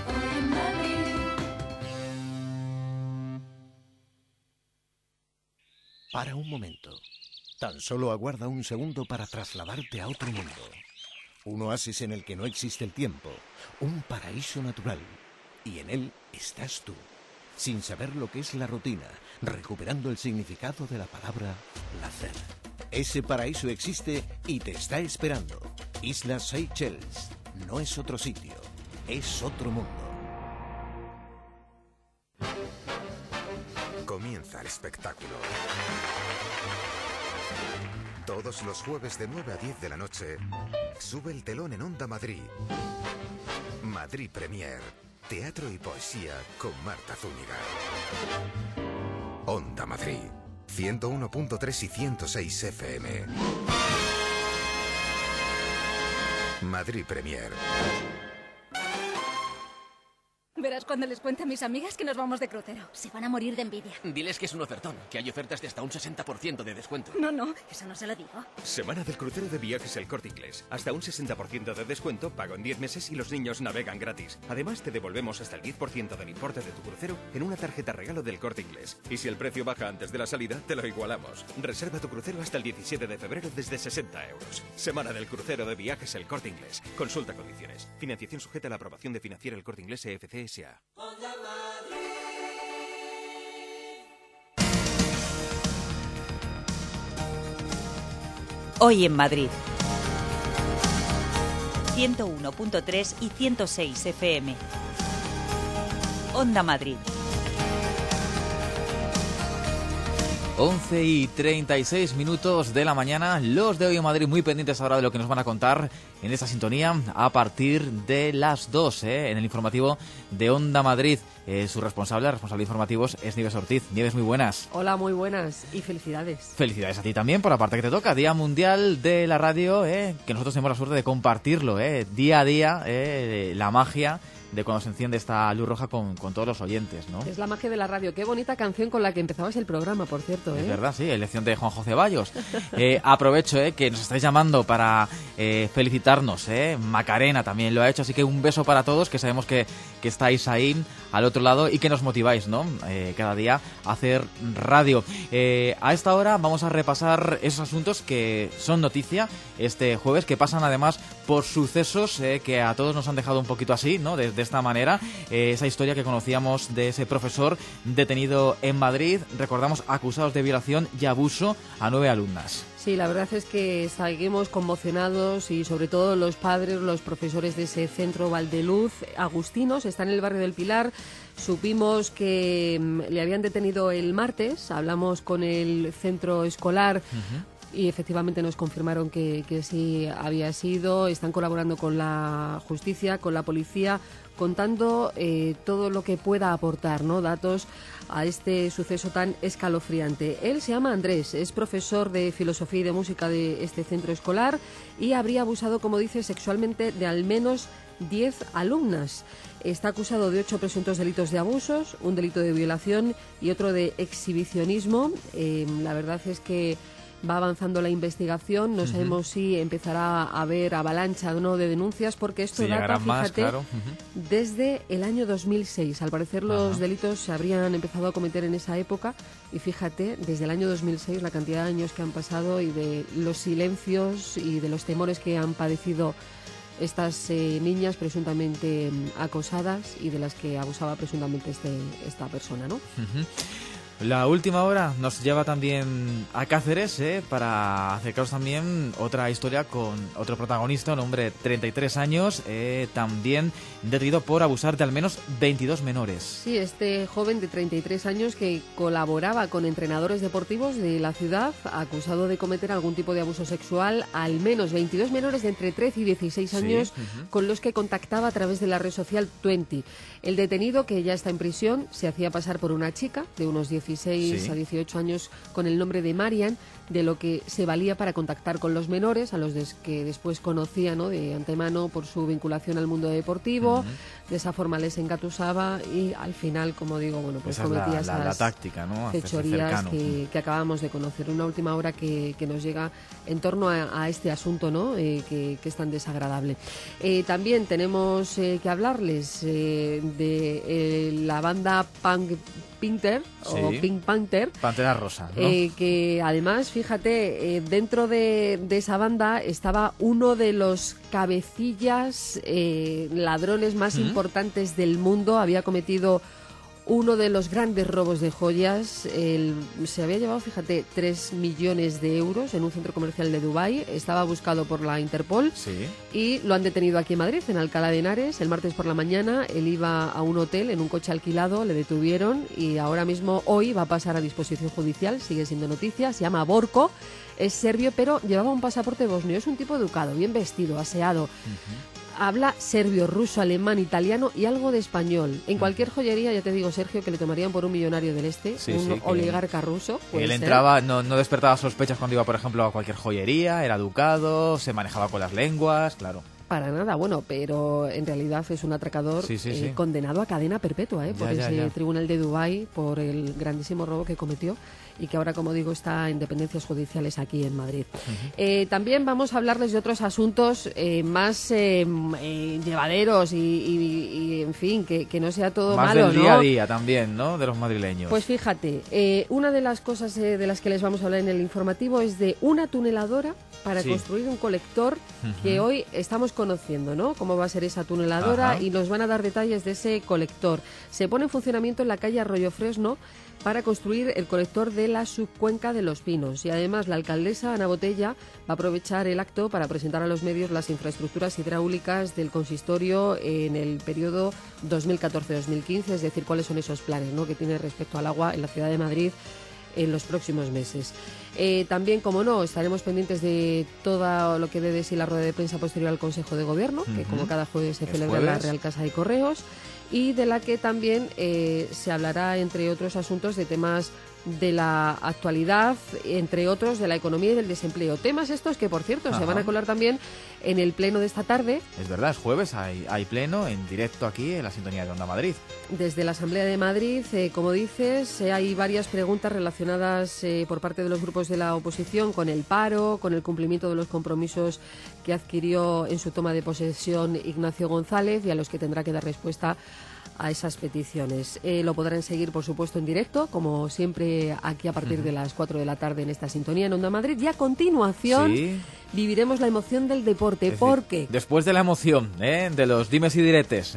Speaker 5: Para un momento. Tan solo aguarda un segundo para trasladarte a otro mundo. Un oasis en el que no existe el tiempo. Un paraíso natural. Y en él estás tú, sin saber lo que es la rutina, recuperando el significado de la palabra placer. Ese paraíso existe y te está esperando. Islas Seychelles. No es otro sitio, es otro mundo.
Speaker 6: Comienza el espectáculo. Todos los jueves de 9 a 10 de la noche, sube el telón en Onda Madrid. Madrid Premier, teatro y poesía con Marta Zúñiga. Onda Madrid, 101.3 y 106 FM. Madrid Premier.
Speaker 7: Verás cuando les cuente a mis amigas que nos vamos de crucero. Se van a morir de envidia.
Speaker 8: Diles que es un ofertón, que hay ofertas de hasta un 60% de descuento.
Speaker 7: No, eso no se lo digo.
Speaker 9: Semana del crucero de Viajes El Corte Inglés. Hasta un 60% de descuento, pago en 10 meses y los niños navegan gratis. Además, te devolvemos hasta el 10% del importe de tu crucero en una tarjeta regalo del Corte Inglés. Y si el precio baja antes de la salida, te lo igualamos. Reserva tu crucero hasta el 17 de febrero desde 60 euros. Semana del crucero de Viajes El Corte Inglés. Consulta condiciones. Financiación sujeta a la aprobación de Financiera El Corte Inglés EFC S.A.
Speaker 1: Hoy en Madrid. 101.3 y 106 FM. Onda Madrid.
Speaker 2: 11:36 de la mañana, los de Hoy en Madrid muy pendientes ahora de lo que nos van a contar en esta sintonía a partir de las 2, en el informativo de Onda Madrid. Su responsable de informativos es Nieves Ortiz. Nieves, muy buenas.
Speaker 10: Hola, muy buenas y felicidades.
Speaker 2: Felicidades a ti también por la parte que te toca, Día Mundial de la Radio, que nosotros tenemos la suerte de compartirlo, día a día, la magia de cuando se enciende esta luz roja con todos los oyentes, ¿no?
Speaker 10: Es la magia de la radio. Qué bonita canción con la que empezabas el programa, por cierto,
Speaker 2: Es verdad, sí, elección de Juan José Ceballos. Aprovecho que nos estáis llamando para felicitarnos, Macarena también lo ha hecho, así que un beso para todos, que sabemos que estáis ahí al otro lado y que nos motiváis, ¿no? Cada día a hacer radio. A esta hora vamos a repasar esos asuntos que son noticia este jueves, que pasan además por sucesos que a todos nos han dejado un poquito así, ¿no? De esta manera, esa historia que conocíamos de ese profesor detenido en Madrid, recordamos, acusados de violación y abuso a 9 alumnas.
Speaker 10: Sí, la verdad es que seguimos conmocionados y sobre todo los padres, los profesores de ese centro Valdeluz Agustinos, está en el barrio del Pilar. Supimos que le habían detenido el martes, hablamos con el centro escolar. Y efectivamente nos confirmaron que sí había sido. Están colaborando con la justicia, con la policía, contando todo lo que pueda aportar, ¿no? Datos a este suceso tan escalofriante. Él se llama Andrés, es profesor de filosofía y de música de este centro escolar y habría abusado, como dice, sexualmente de al menos 10 alumnas. Está acusado de 8 presuntos delitos de abusos, un delito de violación y otro de exhibicionismo. La verdad es que va avanzando la investigación, no sabemos si empezará a haber avalancha o no de denuncias, porque esto data, fíjate, desde el año 2006. Al parecer los delitos se habrían empezado a cometer en esa época y fíjate, desde el año 2006 la cantidad de años que han pasado y de los silencios y de los temores que han padecido estas niñas presuntamente acosadas y de las que abusaba presuntamente esta persona, ¿no?
Speaker 2: La última hora nos lleva también a Cáceres, para acercaros también otra historia con otro protagonista, un hombre de 33 años, también detenido por abusar de al menos 22 menores.
Speaker 10: Sí, este joven de 33 años que colaboraba con entrenadores deportivos de la ciudad, acusado de cometer algún tipo de abuso sexual, al menos 22 menores de entre 13 y 16 años, con los que contactaba a través de la red social Twenty. El detenido, que ya está en prisión, se hacía pasar por una chica de unos 16 a 18 años con el nombre de Marian, de lo que se valía para contactar con los menores, a los que después conocía, ¿no?, de antemano por su vinculación al mundo deportivo. De esa forma les engatusaba y al final, como digo, bueno, pues cometía esas
Speaker 2: táctica, ¿no?,
Speaker 10: fechorías que acabamos de conocer. Una última hora que nos llega en torno a este asunto, ¿no?, que es tan desagradable. También tenemos que hablarles de la banda Punk Panther o Pink Panther,
Speaker 2: Pantera Rosa, ¿no?
Speaker 10: Que además, fíjate, dentro de esa banda estaba uno de los cabecillas ladrones más importantes del mundo. Había cometido uno de los grandes robos de joyas. Se había llevado, fíjate, 3 millones de euros en un centro comercial de Dubái. Estaba buscado por la Interpol y lo han detenido aquí en Madrid, en Alcalá de Henares, el martes por la mañana. Él iba a un hotel en un coche alquilado, le detuvieron y ahora mismo, hoy, va a pasar a disposición judicial. Sigue siendo noticia, se llama Borko, es serbio, pero llevaba un pasaporte bosnio. Es un tipo educado, bien vestido, aseado. Habla serbio, ruso, alemán, italiano y algo de español. En cualquier joyería, ya te digo, Sergio, que le tomarían por un millonario del este, un oligarca ruso.
Speaker 2: Él entraba, no despertaba sospechas cuando iba, por ejemplo, a cualquier joyería, era educado, se manejaba con las lenguas, claro.
Speaker 10: Para nada, bueno, pero en realidad es un atracador condenado a cadena perpetua por ese tribunal de Dubái por el grandísimo robo que cometió y que ahora, como digo, está en dependencias judiciales aquí en Madrid. También vamos a hablarles de otros asuntos más llevaderos y en fin, que no sea todo
Speaker 2: más
Speaker 10: malo,
Speaker 2: del día a día también, ¿no?, de los madrileños.
Speaker 10: Pues fíjate, una de las cosas de las que les vamos a hablar en el informativo es de una tuneladora para construir un colector que hoy estamos conociendo, ¿no?, cómo va a ser esa tuneladora y nos van a dar detalles de ese colector. Se pone en funcionamiento en la calle Arroyo Fresno para construir el colector de la subcuenca de Los Pinos. Y además la alcaldesa Ana Botella va a aprovechar el acto para presentar a los medios las infraestructuras hidráulicas del consistorio en el periodo 2014-2015, es decir, cuáles son esos planes, ¿no?, que tiene respecto al agua en la ciudad de Madrid en los próximos meses. También, como no, estaremos pendientes de todo lo que dé de sí la rueda de prensa posterior al Consejo de Gobierno, que como cada jueves se celebra en la Real Casa de Correos, y de la que también se hablará, entre otros asuntos, de temas de la actualidad, entre otros de la economía y del desempleo. Temas estos que, por cierto, se van a colar también en el pleno de esta tarde.
Speaker 2: Es verdad, es jueves, hay pleno en directo aquí en la sintonía de Onda Madrid.
Speaker 10: Desde la Asamblea de Madrid, como dices, hay varias preguntas relacionadas por parte de los grupos de la oposición con el paro, con el cumplimiento de los compromisos que adquirió en su toma de posesión Ignacio González y a los que tendrá que dar respuesta a esas peticiones. Lo podrán seguir, por supuesto, en directo, como siempre, aquí a partir de las 4 de la tarde en esta sintonía en Onda Madrid. Y a continuación viviremos la emoción del deporte. ¿Por qué?
Speaker 2: Después de la emoción de los dimes y diretes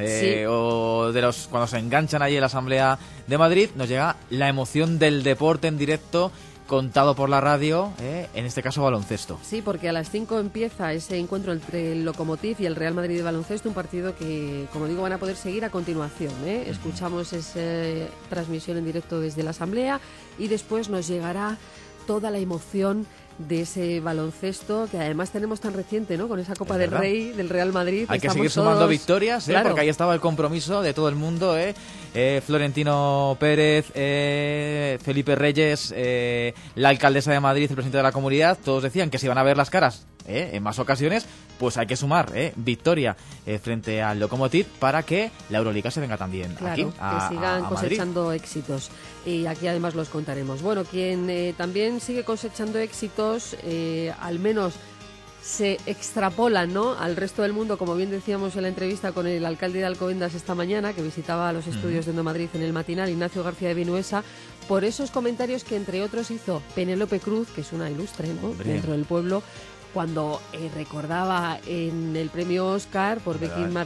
Speaker 2: o de los cuando se enganchan allí en la Asamblea de Madrid, nos llega la emoción del deporte en directo, contado por la radio, en este caso baloncesto.
Speaker 10: Sí, porque a las 5 empieza ese encuentro entre el Lokomotiv y el Real Madrid de baloncesto, un partido que, como digo, van a poder seguir a continuación. Escuchamos esa transmisión en directo desde la Asamblea y después nos llegará toda la emoción de ese baloncesto que además tenemos tan reciente, ¿no? Con esa Copa del Rey del Real Madrid.
Speaker 2: Hay que seguir sumando victorias, claro, porque ahí estaba el compromiso de todo el mundo, Florentino Pérez, Felipe Reyes, la alcaldesa de Madrid, el presidente de la comunidad, todos decían que se iban a ver las caras en más ocasiones, pues hay que sumar victoria frente al Lokomotiv para que la Euroliga se venga también aquí
Speaker 10: que sigan cosechando
Speaker 2: Madrid.
Speaker 10: Éxitos, y aquí además los contaremos. Bueno, quien también sigue cosechando éxitos, al menos se extrapolan, ¿no?, al resto del mundo, como bien decíamos en la entrevista con el alcalde de Alcobendas esta mañana, que visitaba los estudios de Onda Madrid en el matinal, Ignacio García de Vinuesa, por esos comentarios que entre otros hizo Penélope Cruz, que es una ilustre, ¿no?, dentro del pueblo, cuando recordaba en el premio Oscar por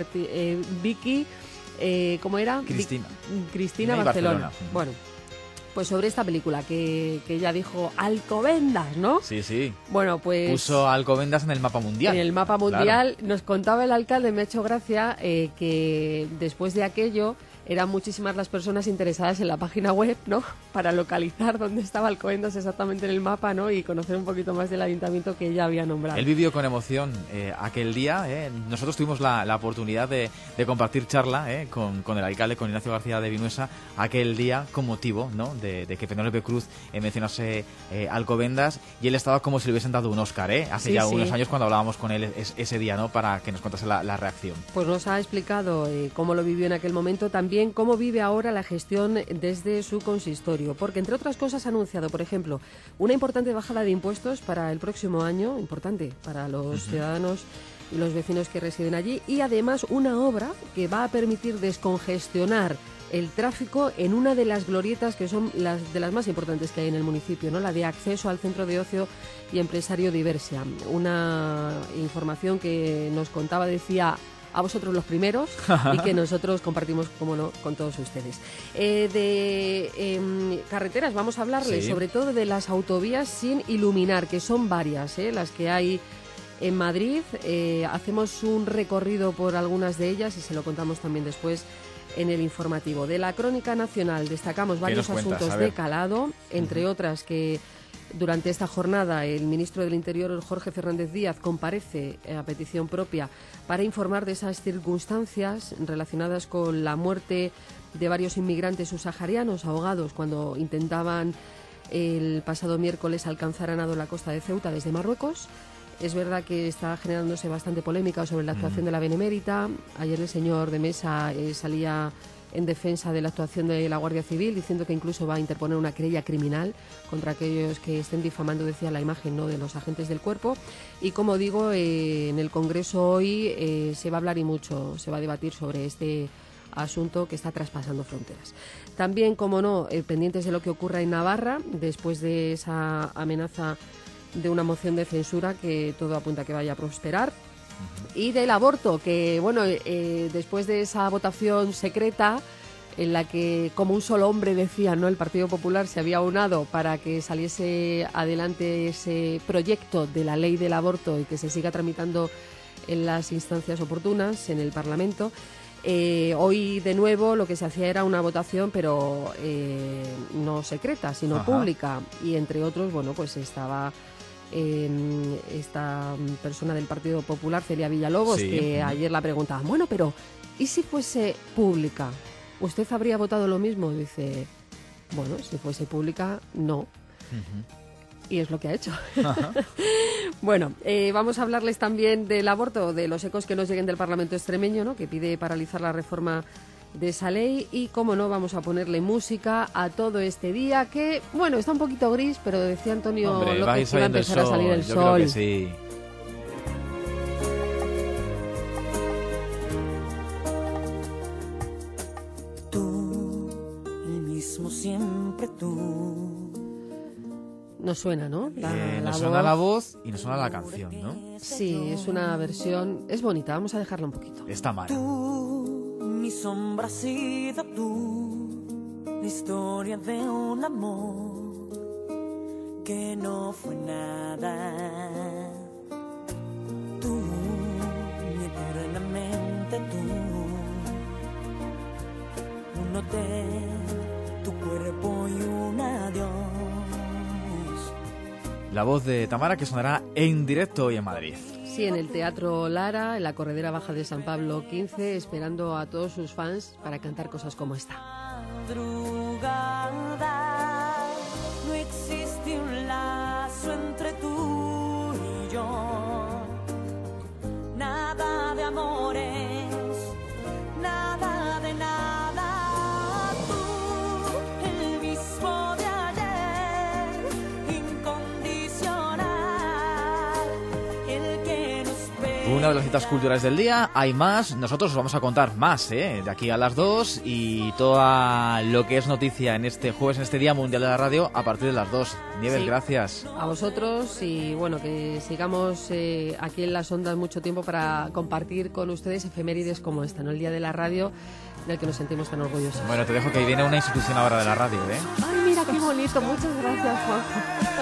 Speaker 10: Vicky, ¿cómo era? Cristina Barcelona. Bueno, pues sobre esta película que ella dijo Alcobendas, ¿no?
Speaker 2: Sí.
Speaker 10: Bueno, pues
Speaker 2: puso Alcobendas en el mapa mundial.
Speaker 10: En el mapa mundial. Claro. Nos contaba el alcalde, me ha hecho gracia, que después de aquello eran muchísimas las personas interesadas en la página web, ¿no?, para localizar dónde estaba Alcobendas exactamente en el mapa, ¿no?, y conocer un poquito más del ayuntamiento que ella había nombrado.
Speaker 2: Él vivió con emoción aquel día. Nosotros tuvimos la oportunidad de compartir charla con el alcalde, con Ignacio García de Vinuesa, aquel día con motivo, ¿no?, de que Penélope Cruz mencionase Alcobendas, y él estaba como si le hubiesen dado un Oscar, hace unos años cuando hablábamos con él ese día, ¿no?, para que nos contase la reacción.
Speaker 10: Pues nos ha explicado cómo lo vivió en aquel momento, también cómo vive ahora la gestión desde su consistorio, porque entre otras cosas ha anunciado, por ejemplo, una importante bajada de impuestos para el próximo año, importante para los ciudadanos y los vecinos que residen allí, y además una obra que va a permitir descongestionar el tráfico en una de las glorietas que son de las más importantes que hay en el municipio, ¿no?, la de acceso al centro de ocio y empresario Diversia. Una información que nos contaba, decía, a vosotros los primeros, y que nosotros compartimos, como no, con todos ustedes. De carreteras vamos a hablarles, sobre todo de las autovías sin iluminar, que son varias, las que hay en Madrid. Hacemos un recorrido por algunas de ellas y se lo contamos también después en el informativo. De la Crónica Nacional destacamos varios asuntos de calado, entre otras que durante esta jornada el ministro del Interior, Jorge Fernández Díaz, comparece a petición propia para informar de esas circunstancias relacionadas con la muerte de varios inmigrantes subsaharianos ahogados cuando intentaban el pasado miércoles alcanzar a nado la costa de Ceuta desde Marruecos. Es verdad que está generándose bastante polémica sobre la actuación de la Benemérita. Ayer el señor de Mesa salía en defensa de la actuación de la Guardia Civil, diciendo que incluso va a interponer una querella criminal contra aquellos que estén difamando, decía, la imagen, ¿no?, de los agentes del cuerpo. Y como digo, en el Congreso hoy se va a hablar y mucho, se va a debatir sobre este asunto que está traspasando fronteras. También, como no, pendientes de lo que ocurra en Navarra, después de esa amenaza de una moción de censura que todo apunta a que vaya a prosperar. Y del aborto, que bueno, después de esa votación secreta en la que, como un solo hombre decía, ¿no?, el Partido Popular se había unado para que saliese adelante ese proyecto de la ley del aborto y que se siga tramitando en las instancias oportunas en el Parlamento, Hoy, de nuevo, lo que se hacía era una votación, pero no secreta, sino pública. Y, entre otros, bueno, pues estaba esta persona del Partido Popular, Celia Villalobos, que ayer la preguntaban, bueno, pero ¿y si fuese pública? ¿Usted habría votado lo mismo? Dice, bueno, si fuese pública, no. Y es lo que ha hecho. Bueno, vamos a hablarles también del aborto, de los ecos que nos lleguen del Parlamento extremeño, ¿no?, que pide paralizar la reforma de esa ley, y, como no, vamos a ponerle música a todo este día que, bueno, está un poquito gris, pero decía Antonio López que va a empezar a salir el sol.
Speaker 2: Yo creo que sí.
Speaker 11: Tú, el mismo siempre tú.
Speaker 10: Nos suena, ¿no?
Speaker 2: Nos suena la voz y nos suena la canción, ¿no?
Speaker 10: Sí, es una versión... Es bonita, vamos a dejarla un poquito.
Speaker 2: Está mal.
Speaker 11: Tú, mi sombra ha sido tú, la historia de un amor que no fue nada. Tú, mi eternamente tú, uno de tu cuerpo y un adiós.
Speaker 2: La voz de Tamara, que sonará en directo hoy en Madrid.
Speaker 10: Sí, en el Teatro Lara, en la Corredera Baja de San Pablo 15, esperando a todos sus fans para cantar cosas como esta.
Speaker 11: Madrugada, no existe un lazo entre tú y yo. Nada de amores, nada de nada. Tú, el mismo de ayer, incondicional, el que nos ve.
Speaker 2: Una de las citas culturales del día, hay más, nosotros os vamos a contar más, de aquí a las 2, y todo lo que es noticia en este jueves, en este Día Mundial de la Radio, a partir de las 2. Nieves, gracias.
Speaker 10: A vosotros, y bueno, que sigamos aquí en las ondas mucho tiempo para compartir con ustedes efemérides como esta, ¿no? El Día de la Radio, del que nos sentimos tan orgullosos.
Speaker 2: Bueno, te dejo, que ahí viene una institución ahora de la radio, ¿eh?
Speaker 10: Ay, mira qué bonito, muchas gracias, Juanjo.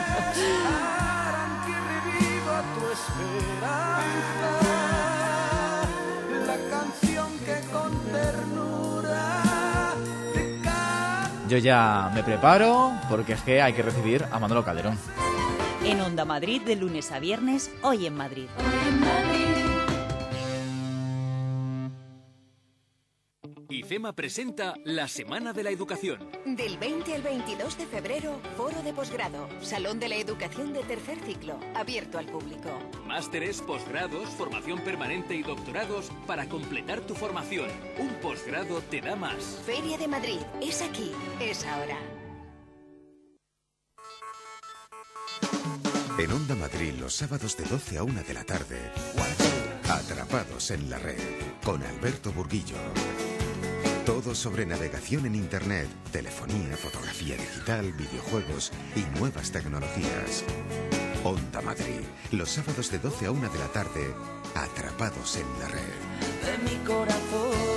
Speaker 10: Yo
Speaker 2: ya me preparo, porque es que hay que recibir a Manolo Calderón.
Speaker 1: En Onda Madrid, de lunes a viernes, Hoy en Madrid.
Speaker 12: IFEMA presenta la Semana de la Educación.
Speaker 13: Del 20 al 22 de febrero, Foro de Posgrado, Salón de la Educación de tercer ciclo, abierto al público.
Speaker 12: Másteres, posgrados, formación permanente y doctorados para completar tu formación. Un posgrado te da más.
Speaker 13: Feria de Madrid, es aquí, es ahora.
Speaker 6: En Onda Madrid, los sábados de 12 a 1 de la tarde, Atrapados en la Red, con Alberto Burguillo. Todo sobre navegación en Internet, telefonía, fotografía digital, videojuegos y nuevas tecnologías. Onda Madrid, los sábados de 12 a 1 de la tarde, Atrapados en la Red.
Speaker 11: De mi corazón.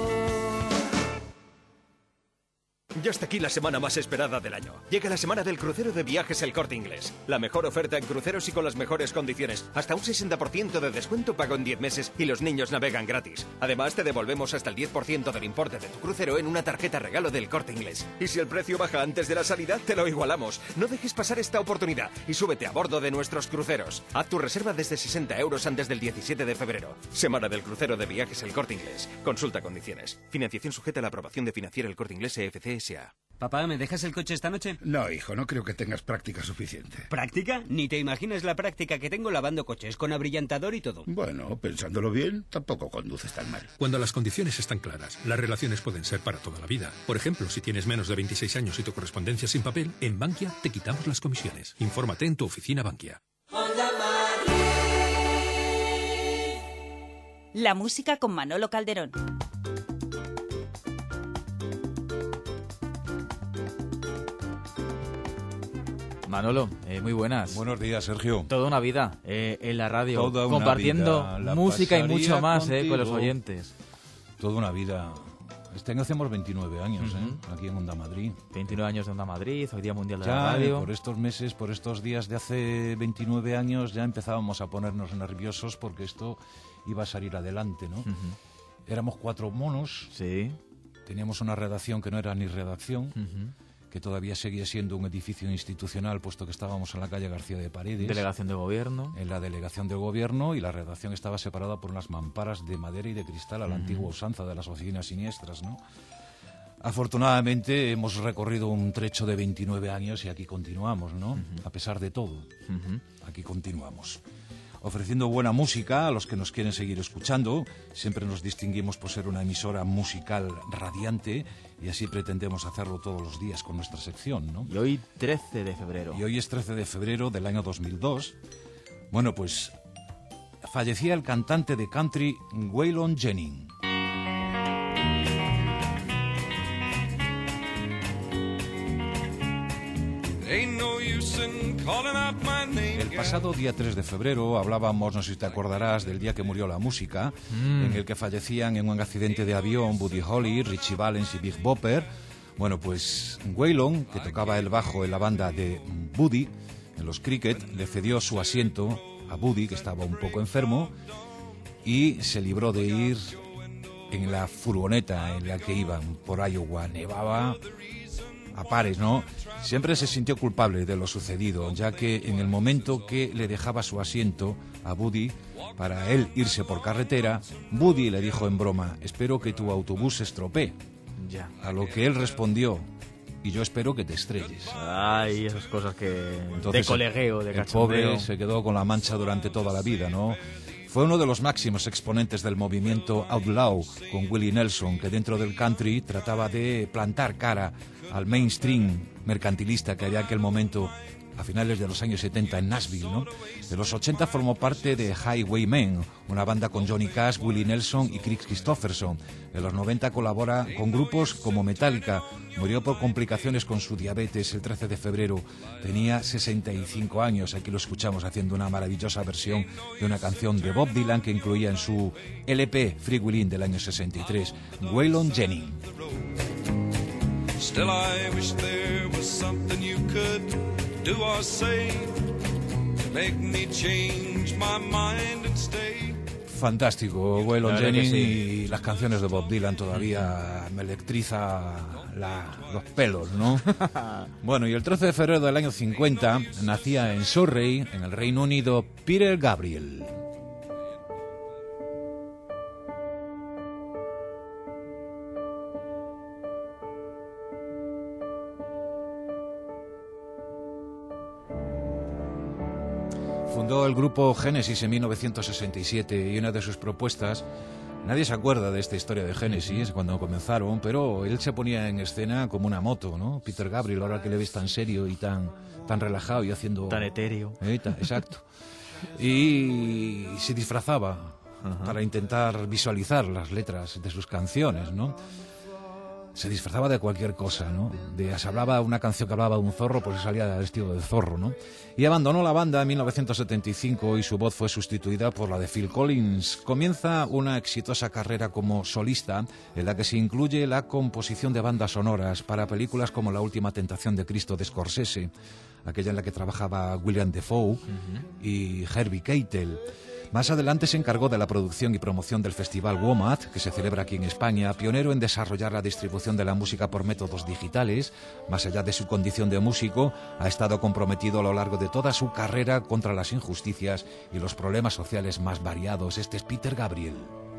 Speaker 9: Ya está aquí la semana más esperada del año. Llega la semana del crucero de Viajes El Corte Inglés. La mejor oferta en cruceros y con las mejores condiciones. Hasta un 60% de descuento pago en 10 meses y los niños navegan gratis. Además, te devolvemos hasta el 10% del importe de tu crucero en una tarjeta regalo del Corte Inglés. Y si el precio baja antes de la salida, te lo igualamos. No dejes pasar esta oportunidad y súbete a bordo de nuestros cruceros. Haz tu reserva desde 60 euros antes del 17 de febrero. Semana del crucero de Viajes El Corte Inglés. Consulta condiciones. Financiación sujeta a la aprobación de Financiera El Corte Inglés EFC S.A.
Speaker 14: Papá, ¿me dejas el coche esta noche?
Speaker 15: No, hijo, no creo que tengas práctica suficiente.
Speaker 14: ¿Práctica? Ni te imaginas la práctica que tengo lavando coches, con abrillantador y todo.
Speaker 15: Bueno, pensándolo bien, tampoco conduces tan mal.
Speaker 16: Cuando las condiciones están claras, las relaciones pueden ser para toda la vida. Por ejemplo, si tienes menos de 26 años y tu correspondencia sin papel, en Bankia te quitamos las comisiones. Infórmate en tu oficina Bankia.
Speaker 1: La música con Manolo Calderón.
Speaker 2: Manolo, muy buenas.
Speaker 17: Buenos días, Sergio.
Speaker 2: Toda una vida en la radio,
Speaker 17: Toda una
Speaker 2: compartiendo
Speaker 17: vida.
Speaker 2: música y mucho más
Speaker 17: contigo.
Speaker 2: con los oyentes.
Speaker 17: Toda una vida. Este año hacemos 29 años, aquí en Onda Madrid.
Speaker 2: 29 años de Onda Madrid, hoy Día Mundial de la
Speaker 17: Ya,
Speaker 2: Radio.
Speaker 17: por estos meses, por estos días de hace 29 años, ya empezábamos a ponernos nerviosos porque esto iba a salir adelante, ¿no? éramos 4 monos.
Speaker 2: Sí.
Speaker 17: Teníamos una redacción que no era ni redacción, que todavía seguía siendo un edificio institucional, puesto que estábamos en la calle García de Paredes.
Speaker 2: Delegación de gobierno.
Speaker 17: En la delegación del gobierno, y la redacción estaba separada por unas mamparas de madera y de cristal a la antigua usanza de las oficinas siniestras, ¿no? Afortunadamente hemos recorrido un trecho de 29 años y aquí continuamos, ¿no? A pesar de todo, aquí continuamos. Ofreciendo buena música a los que nos quieren seguir escuchando. Siempre nos distinguimos por ser una emisora musical radiante y así pretendemos hacerlo todos los días con nuestra sección, ¿no?
Speaker 2: Y hoy 13 de febrero.
Speaker 17: Y hoy es 13 de febrero del año 2002. Bueno, pues fallecía el cantante de country Waylon Jennings. El pasado día 3 de febrero hablábamos, no sé si te acordarás, del día que murió la música, en el que fallecían en un accidente de avión Buddy Holly, Richie Valens y Big Bopper. Bueno, pues Waylon, que tocaba el bajo en la banda de Buddy, en los Cricket, le cedió su asiento a Buddy, que estaba un poco enfermo, y se libró de ir en la furgoneta en la que iban por Iowa. Nevaba a pares, ¿no? Siempre se sintió culpable de lo sucedido, ya que en el momento que le dejaba su asiento a Buddy para él irse por carretera, Buddy le dijo en broma: espero que tu autobús se estropee.
Speaker 2: Ya.
Speaker 17: A lo que él respondió: y yo espero que te estrelles.
Speaker 2: Ay, esas cosas que...
Speaker 17: Entonces,
Speaker 2: de colegueo, de cachondeo.
Speaker 17: El pobre se quedó con la mancha durante toda la vida, ¿no? Fue uno de los máximos exponentes del movimiento Outlaw, con Willie Nelson, que dentro del country trataba de plantar cara al mainstream mercantilista que había en aquel momento, a finales de los años 70 en Nashville, ¿no? De los 80 formó parte de Highwaymen, una banda con Johnny Cash, Willie Nelson y Chris Christopherson. En los 90 colabora con grupos como Metallica. Murió por complicaciones con su diabetes el 13 de febrero. Tenía 65 años. Aquí lo escuchamos haciendo una maravillosa versión de una canción de Bob Dylan que incluía en su LP Free Willin' del año 63, Waylon Jennings.
Speaker 18: Still I wish there was something you could do or say to make me change my mind and stay.
Speaker 17: Fantástico, Waylon Jennings, y las canciones de Bob Dylan todavía me electriza los pelos, ¿no? Bueno, y el 13 de febrero del año 50 nacía en Surrey, en el Reino Unido, Peter Gabriel. Fundó el grupo Genesis en 1967 y una de sus propuestas, nadie se acuerda de esta historia de Genesis cuando comenzaron, pero él se ponía en escena como una moto, ¿no? Peter Gabriel, ahora que le ves tan serio y tan relajado y haciendo...
Speaker 2: Tan etéreo.
Speaker 17: Exacto. Y se disfrazaba para intentar visualizar las letras de sus canciones, ¿no? Se disfrazaba de cualquier cosa, ¿no? Se hablaba una canción que hablaba de un zorro, pues salía vestido de zorro, ¿no? Y abandonó la banda en 1975 y su voz fue sustituida por la de Phil Collins. Comienza una exitosa carrera como solista en la que se incluye la composición de bandas sonoras para películas como La última tentación de Cristo de Scorsese, aquella en la que trabajaba William Dafoe y Harvey Keitel. Más adelante se encargó de la producción y promoción del Festival WOMAD, que se celebra aquí en España, pionero en desarrollar la distribución de la música por métodos digitales. Más allá de su condición de músico, ha estado comprometido a lo largo de toda su carrera contra las injusticias y los problemas sociales más variados. Este es Peter Gabriel.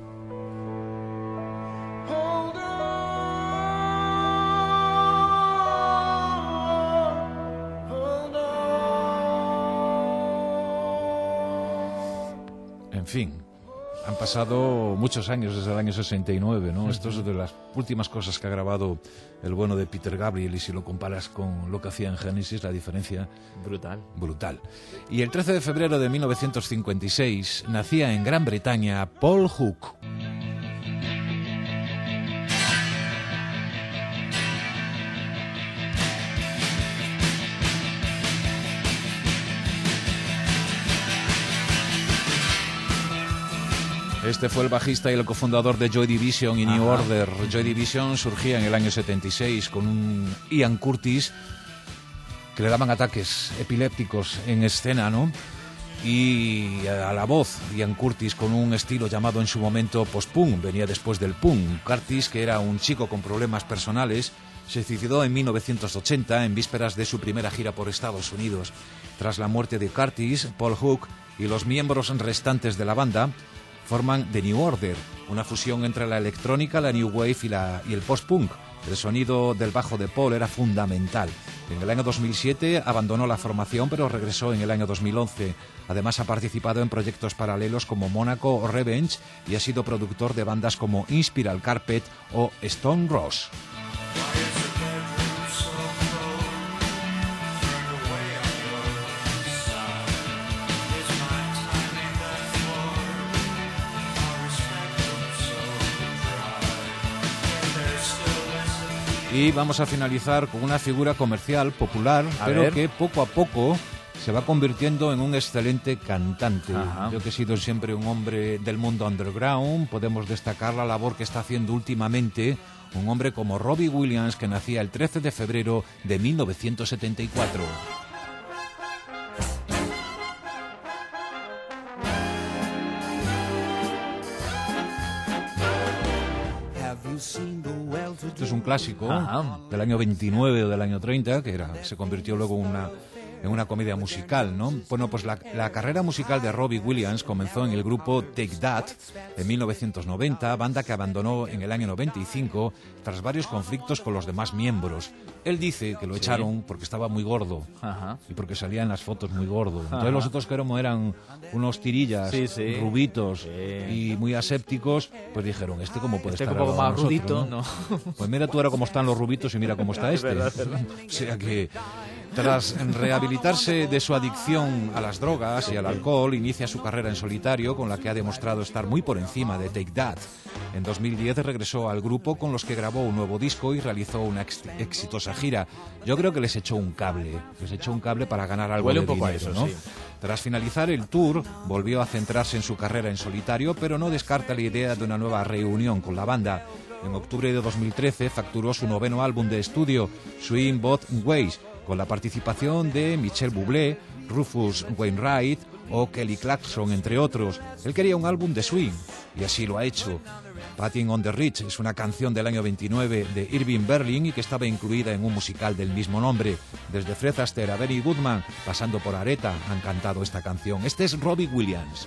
Speaker 17: En fin, han pasado muchos años desde el año 69, ¿no? Esto es de las últimas cosas que ha grabado el bueno de Peter Gabriel, y si lo comparas con lo que hacía en Genesis, la diferencia... Brutal. Y el 13 de febrero de 1956 nacía en Gran Bretaña Paul Hook. Este fue el bajista y el cofundador de Joy Division y New Order. Joy Division surgía en el año 76 con un Ian Curtis que le daban ataques epilépticos en escena, ¿no? Y a la voz, Ian Curtis, con un estilo llamado en su momento post-punk, venía después del punk. Curtis, que era un chico con problemas personales, se suicidó en 1980 en vísperas de su primera gira por Estados Unidos. Tras la muerte de Curtis, Paul Hook y los miembros restantes de la banda forman The New Order, una fusión entre la electrónica, la new wave y el post-punk. El sonido del bajo de Paul era fundamental. En el año 2007 abandonó la formación, pero regresó en el año 2011. Además ha participado en proyectos paralelos como Mónaco o Revenge y ha sido productor de bandas como Inspiral Carpet o Stone Rose. Y vamos a finalizar con una figura comercial popular, pero que poco a poco se va convirtiendo en un excelente cantante. Ajá. Yo que he sido siempre un hombre del mundo underground, podemos destacar la labor que está haciendo últimamente un hombre como Robbie Williams, que nacía el 13 de febrero de 1974. Esto es un clásico del año 29 o del año 30, que se convirtió luego en una comedia musical, ¿no? Bueno, pues la carrera musical de Robbie Williams comenzó en el grupo Take That en 1990, banda que abandonó en el año 95 tras varios conflictos con los demás miembros. Él dice que lo echaron porque estaba muy gordo y porque salía en las fotos muy gordo. Entonces los otros que eran unos tirillas, rubitos y muy asépticos, pues dijeron, ¿cómo puede estar
Speaker 2: un poco más rudito?
Speaker 17: ¿no? Pues mira tú ahora cómo están los rubitos y mira cómo está este.
Speaker 2: Verdad.
Speaker 17: O sea que tras rehabilitarse de su adicción a las drogas y al alcohol, inicia su carrera en solitario, con la que ha demostrado estar muy por encima de Take That. En 2010 regresó al grupo, con los que grabó un nuevo disco y realizó una exitosa gira. Yo creo que les echó un cable para ganar algo de dinero, eso, ¿no? Sí. Tras finalizar el tour, volvió a centrarse en su carrera en solitario, pero no descarta la idea de una nueva reunión con la banda. En octubre de 2013 facturó su 9º álbum de estudio, Swing Both Ways, con la participación de Michel Bublé, Rufus Wainwright o Kelly Clarkson, entre otros. Él quería un álbum de swing, y así lo ha hecho. Patting on the Ridge es una canción del año 29 de Irving Berlin y que estaba incluida en un musical del mismo nombre. Desde Fred Astaire a Benny Goodman, pasando por Aretha, han cantado esta canción. Este es Robbie Williams.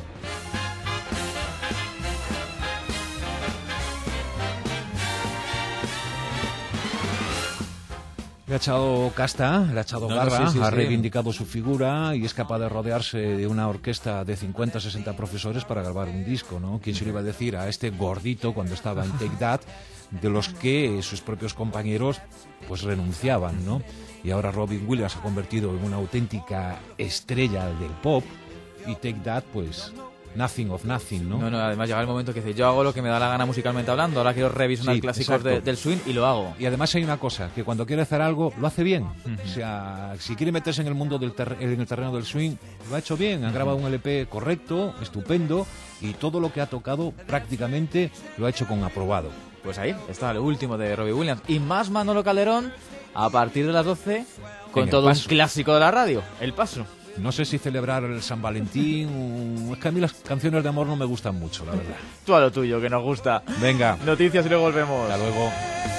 Speaker 17: Le ha echado casta, le ha echado garra, ha reivindicado su figura y es capaz de rodearse de una orquesta de 50 o 60 profesores para grabar un disco, ¿no? ¿Quién se lo iba a decir a este gordito cuando estaba en Take That, de los que sus propios compañeros pues renunciaban, ¿no? Y ahora Robin Williams se ha convertido en una auténtica estrella del pop y Take That, pues nothing of nothing, ¿no?
Speaker 2: No, además llega el momento que dice, yo hago lo que me da la gana musicalmente hablando, ahora quiero revisionar clásicos del swing y lo hago.
Speaker 17: Y además hay una cosa, que cuando quiere hacer algo, lo hace bien. O sea, si quiere meterse en el mundo en el terreno del swing, lo ha hecho bien, ha grabado un LP correcto, estupendo, y todo lo que ha tocado prácticamente lo ha hecho con aprobado.
Speaker 2: Pues ahí está el último de Robbie Williams. Y más Manolo Calderón, a partir de las 12, con todo un clásico de la radio, El Paso.
Speaker 17: No sé si celebrar el San Valentín. Es que a mí las canciones de amor no me gustan mucho, la verdad.
Speaker 2: Tú a lo tuyo, que nos gusta.
Speaker 17: Venga.
Speaker 2: Noticias y luego volvemos.
Speaker 17: Hasta luego.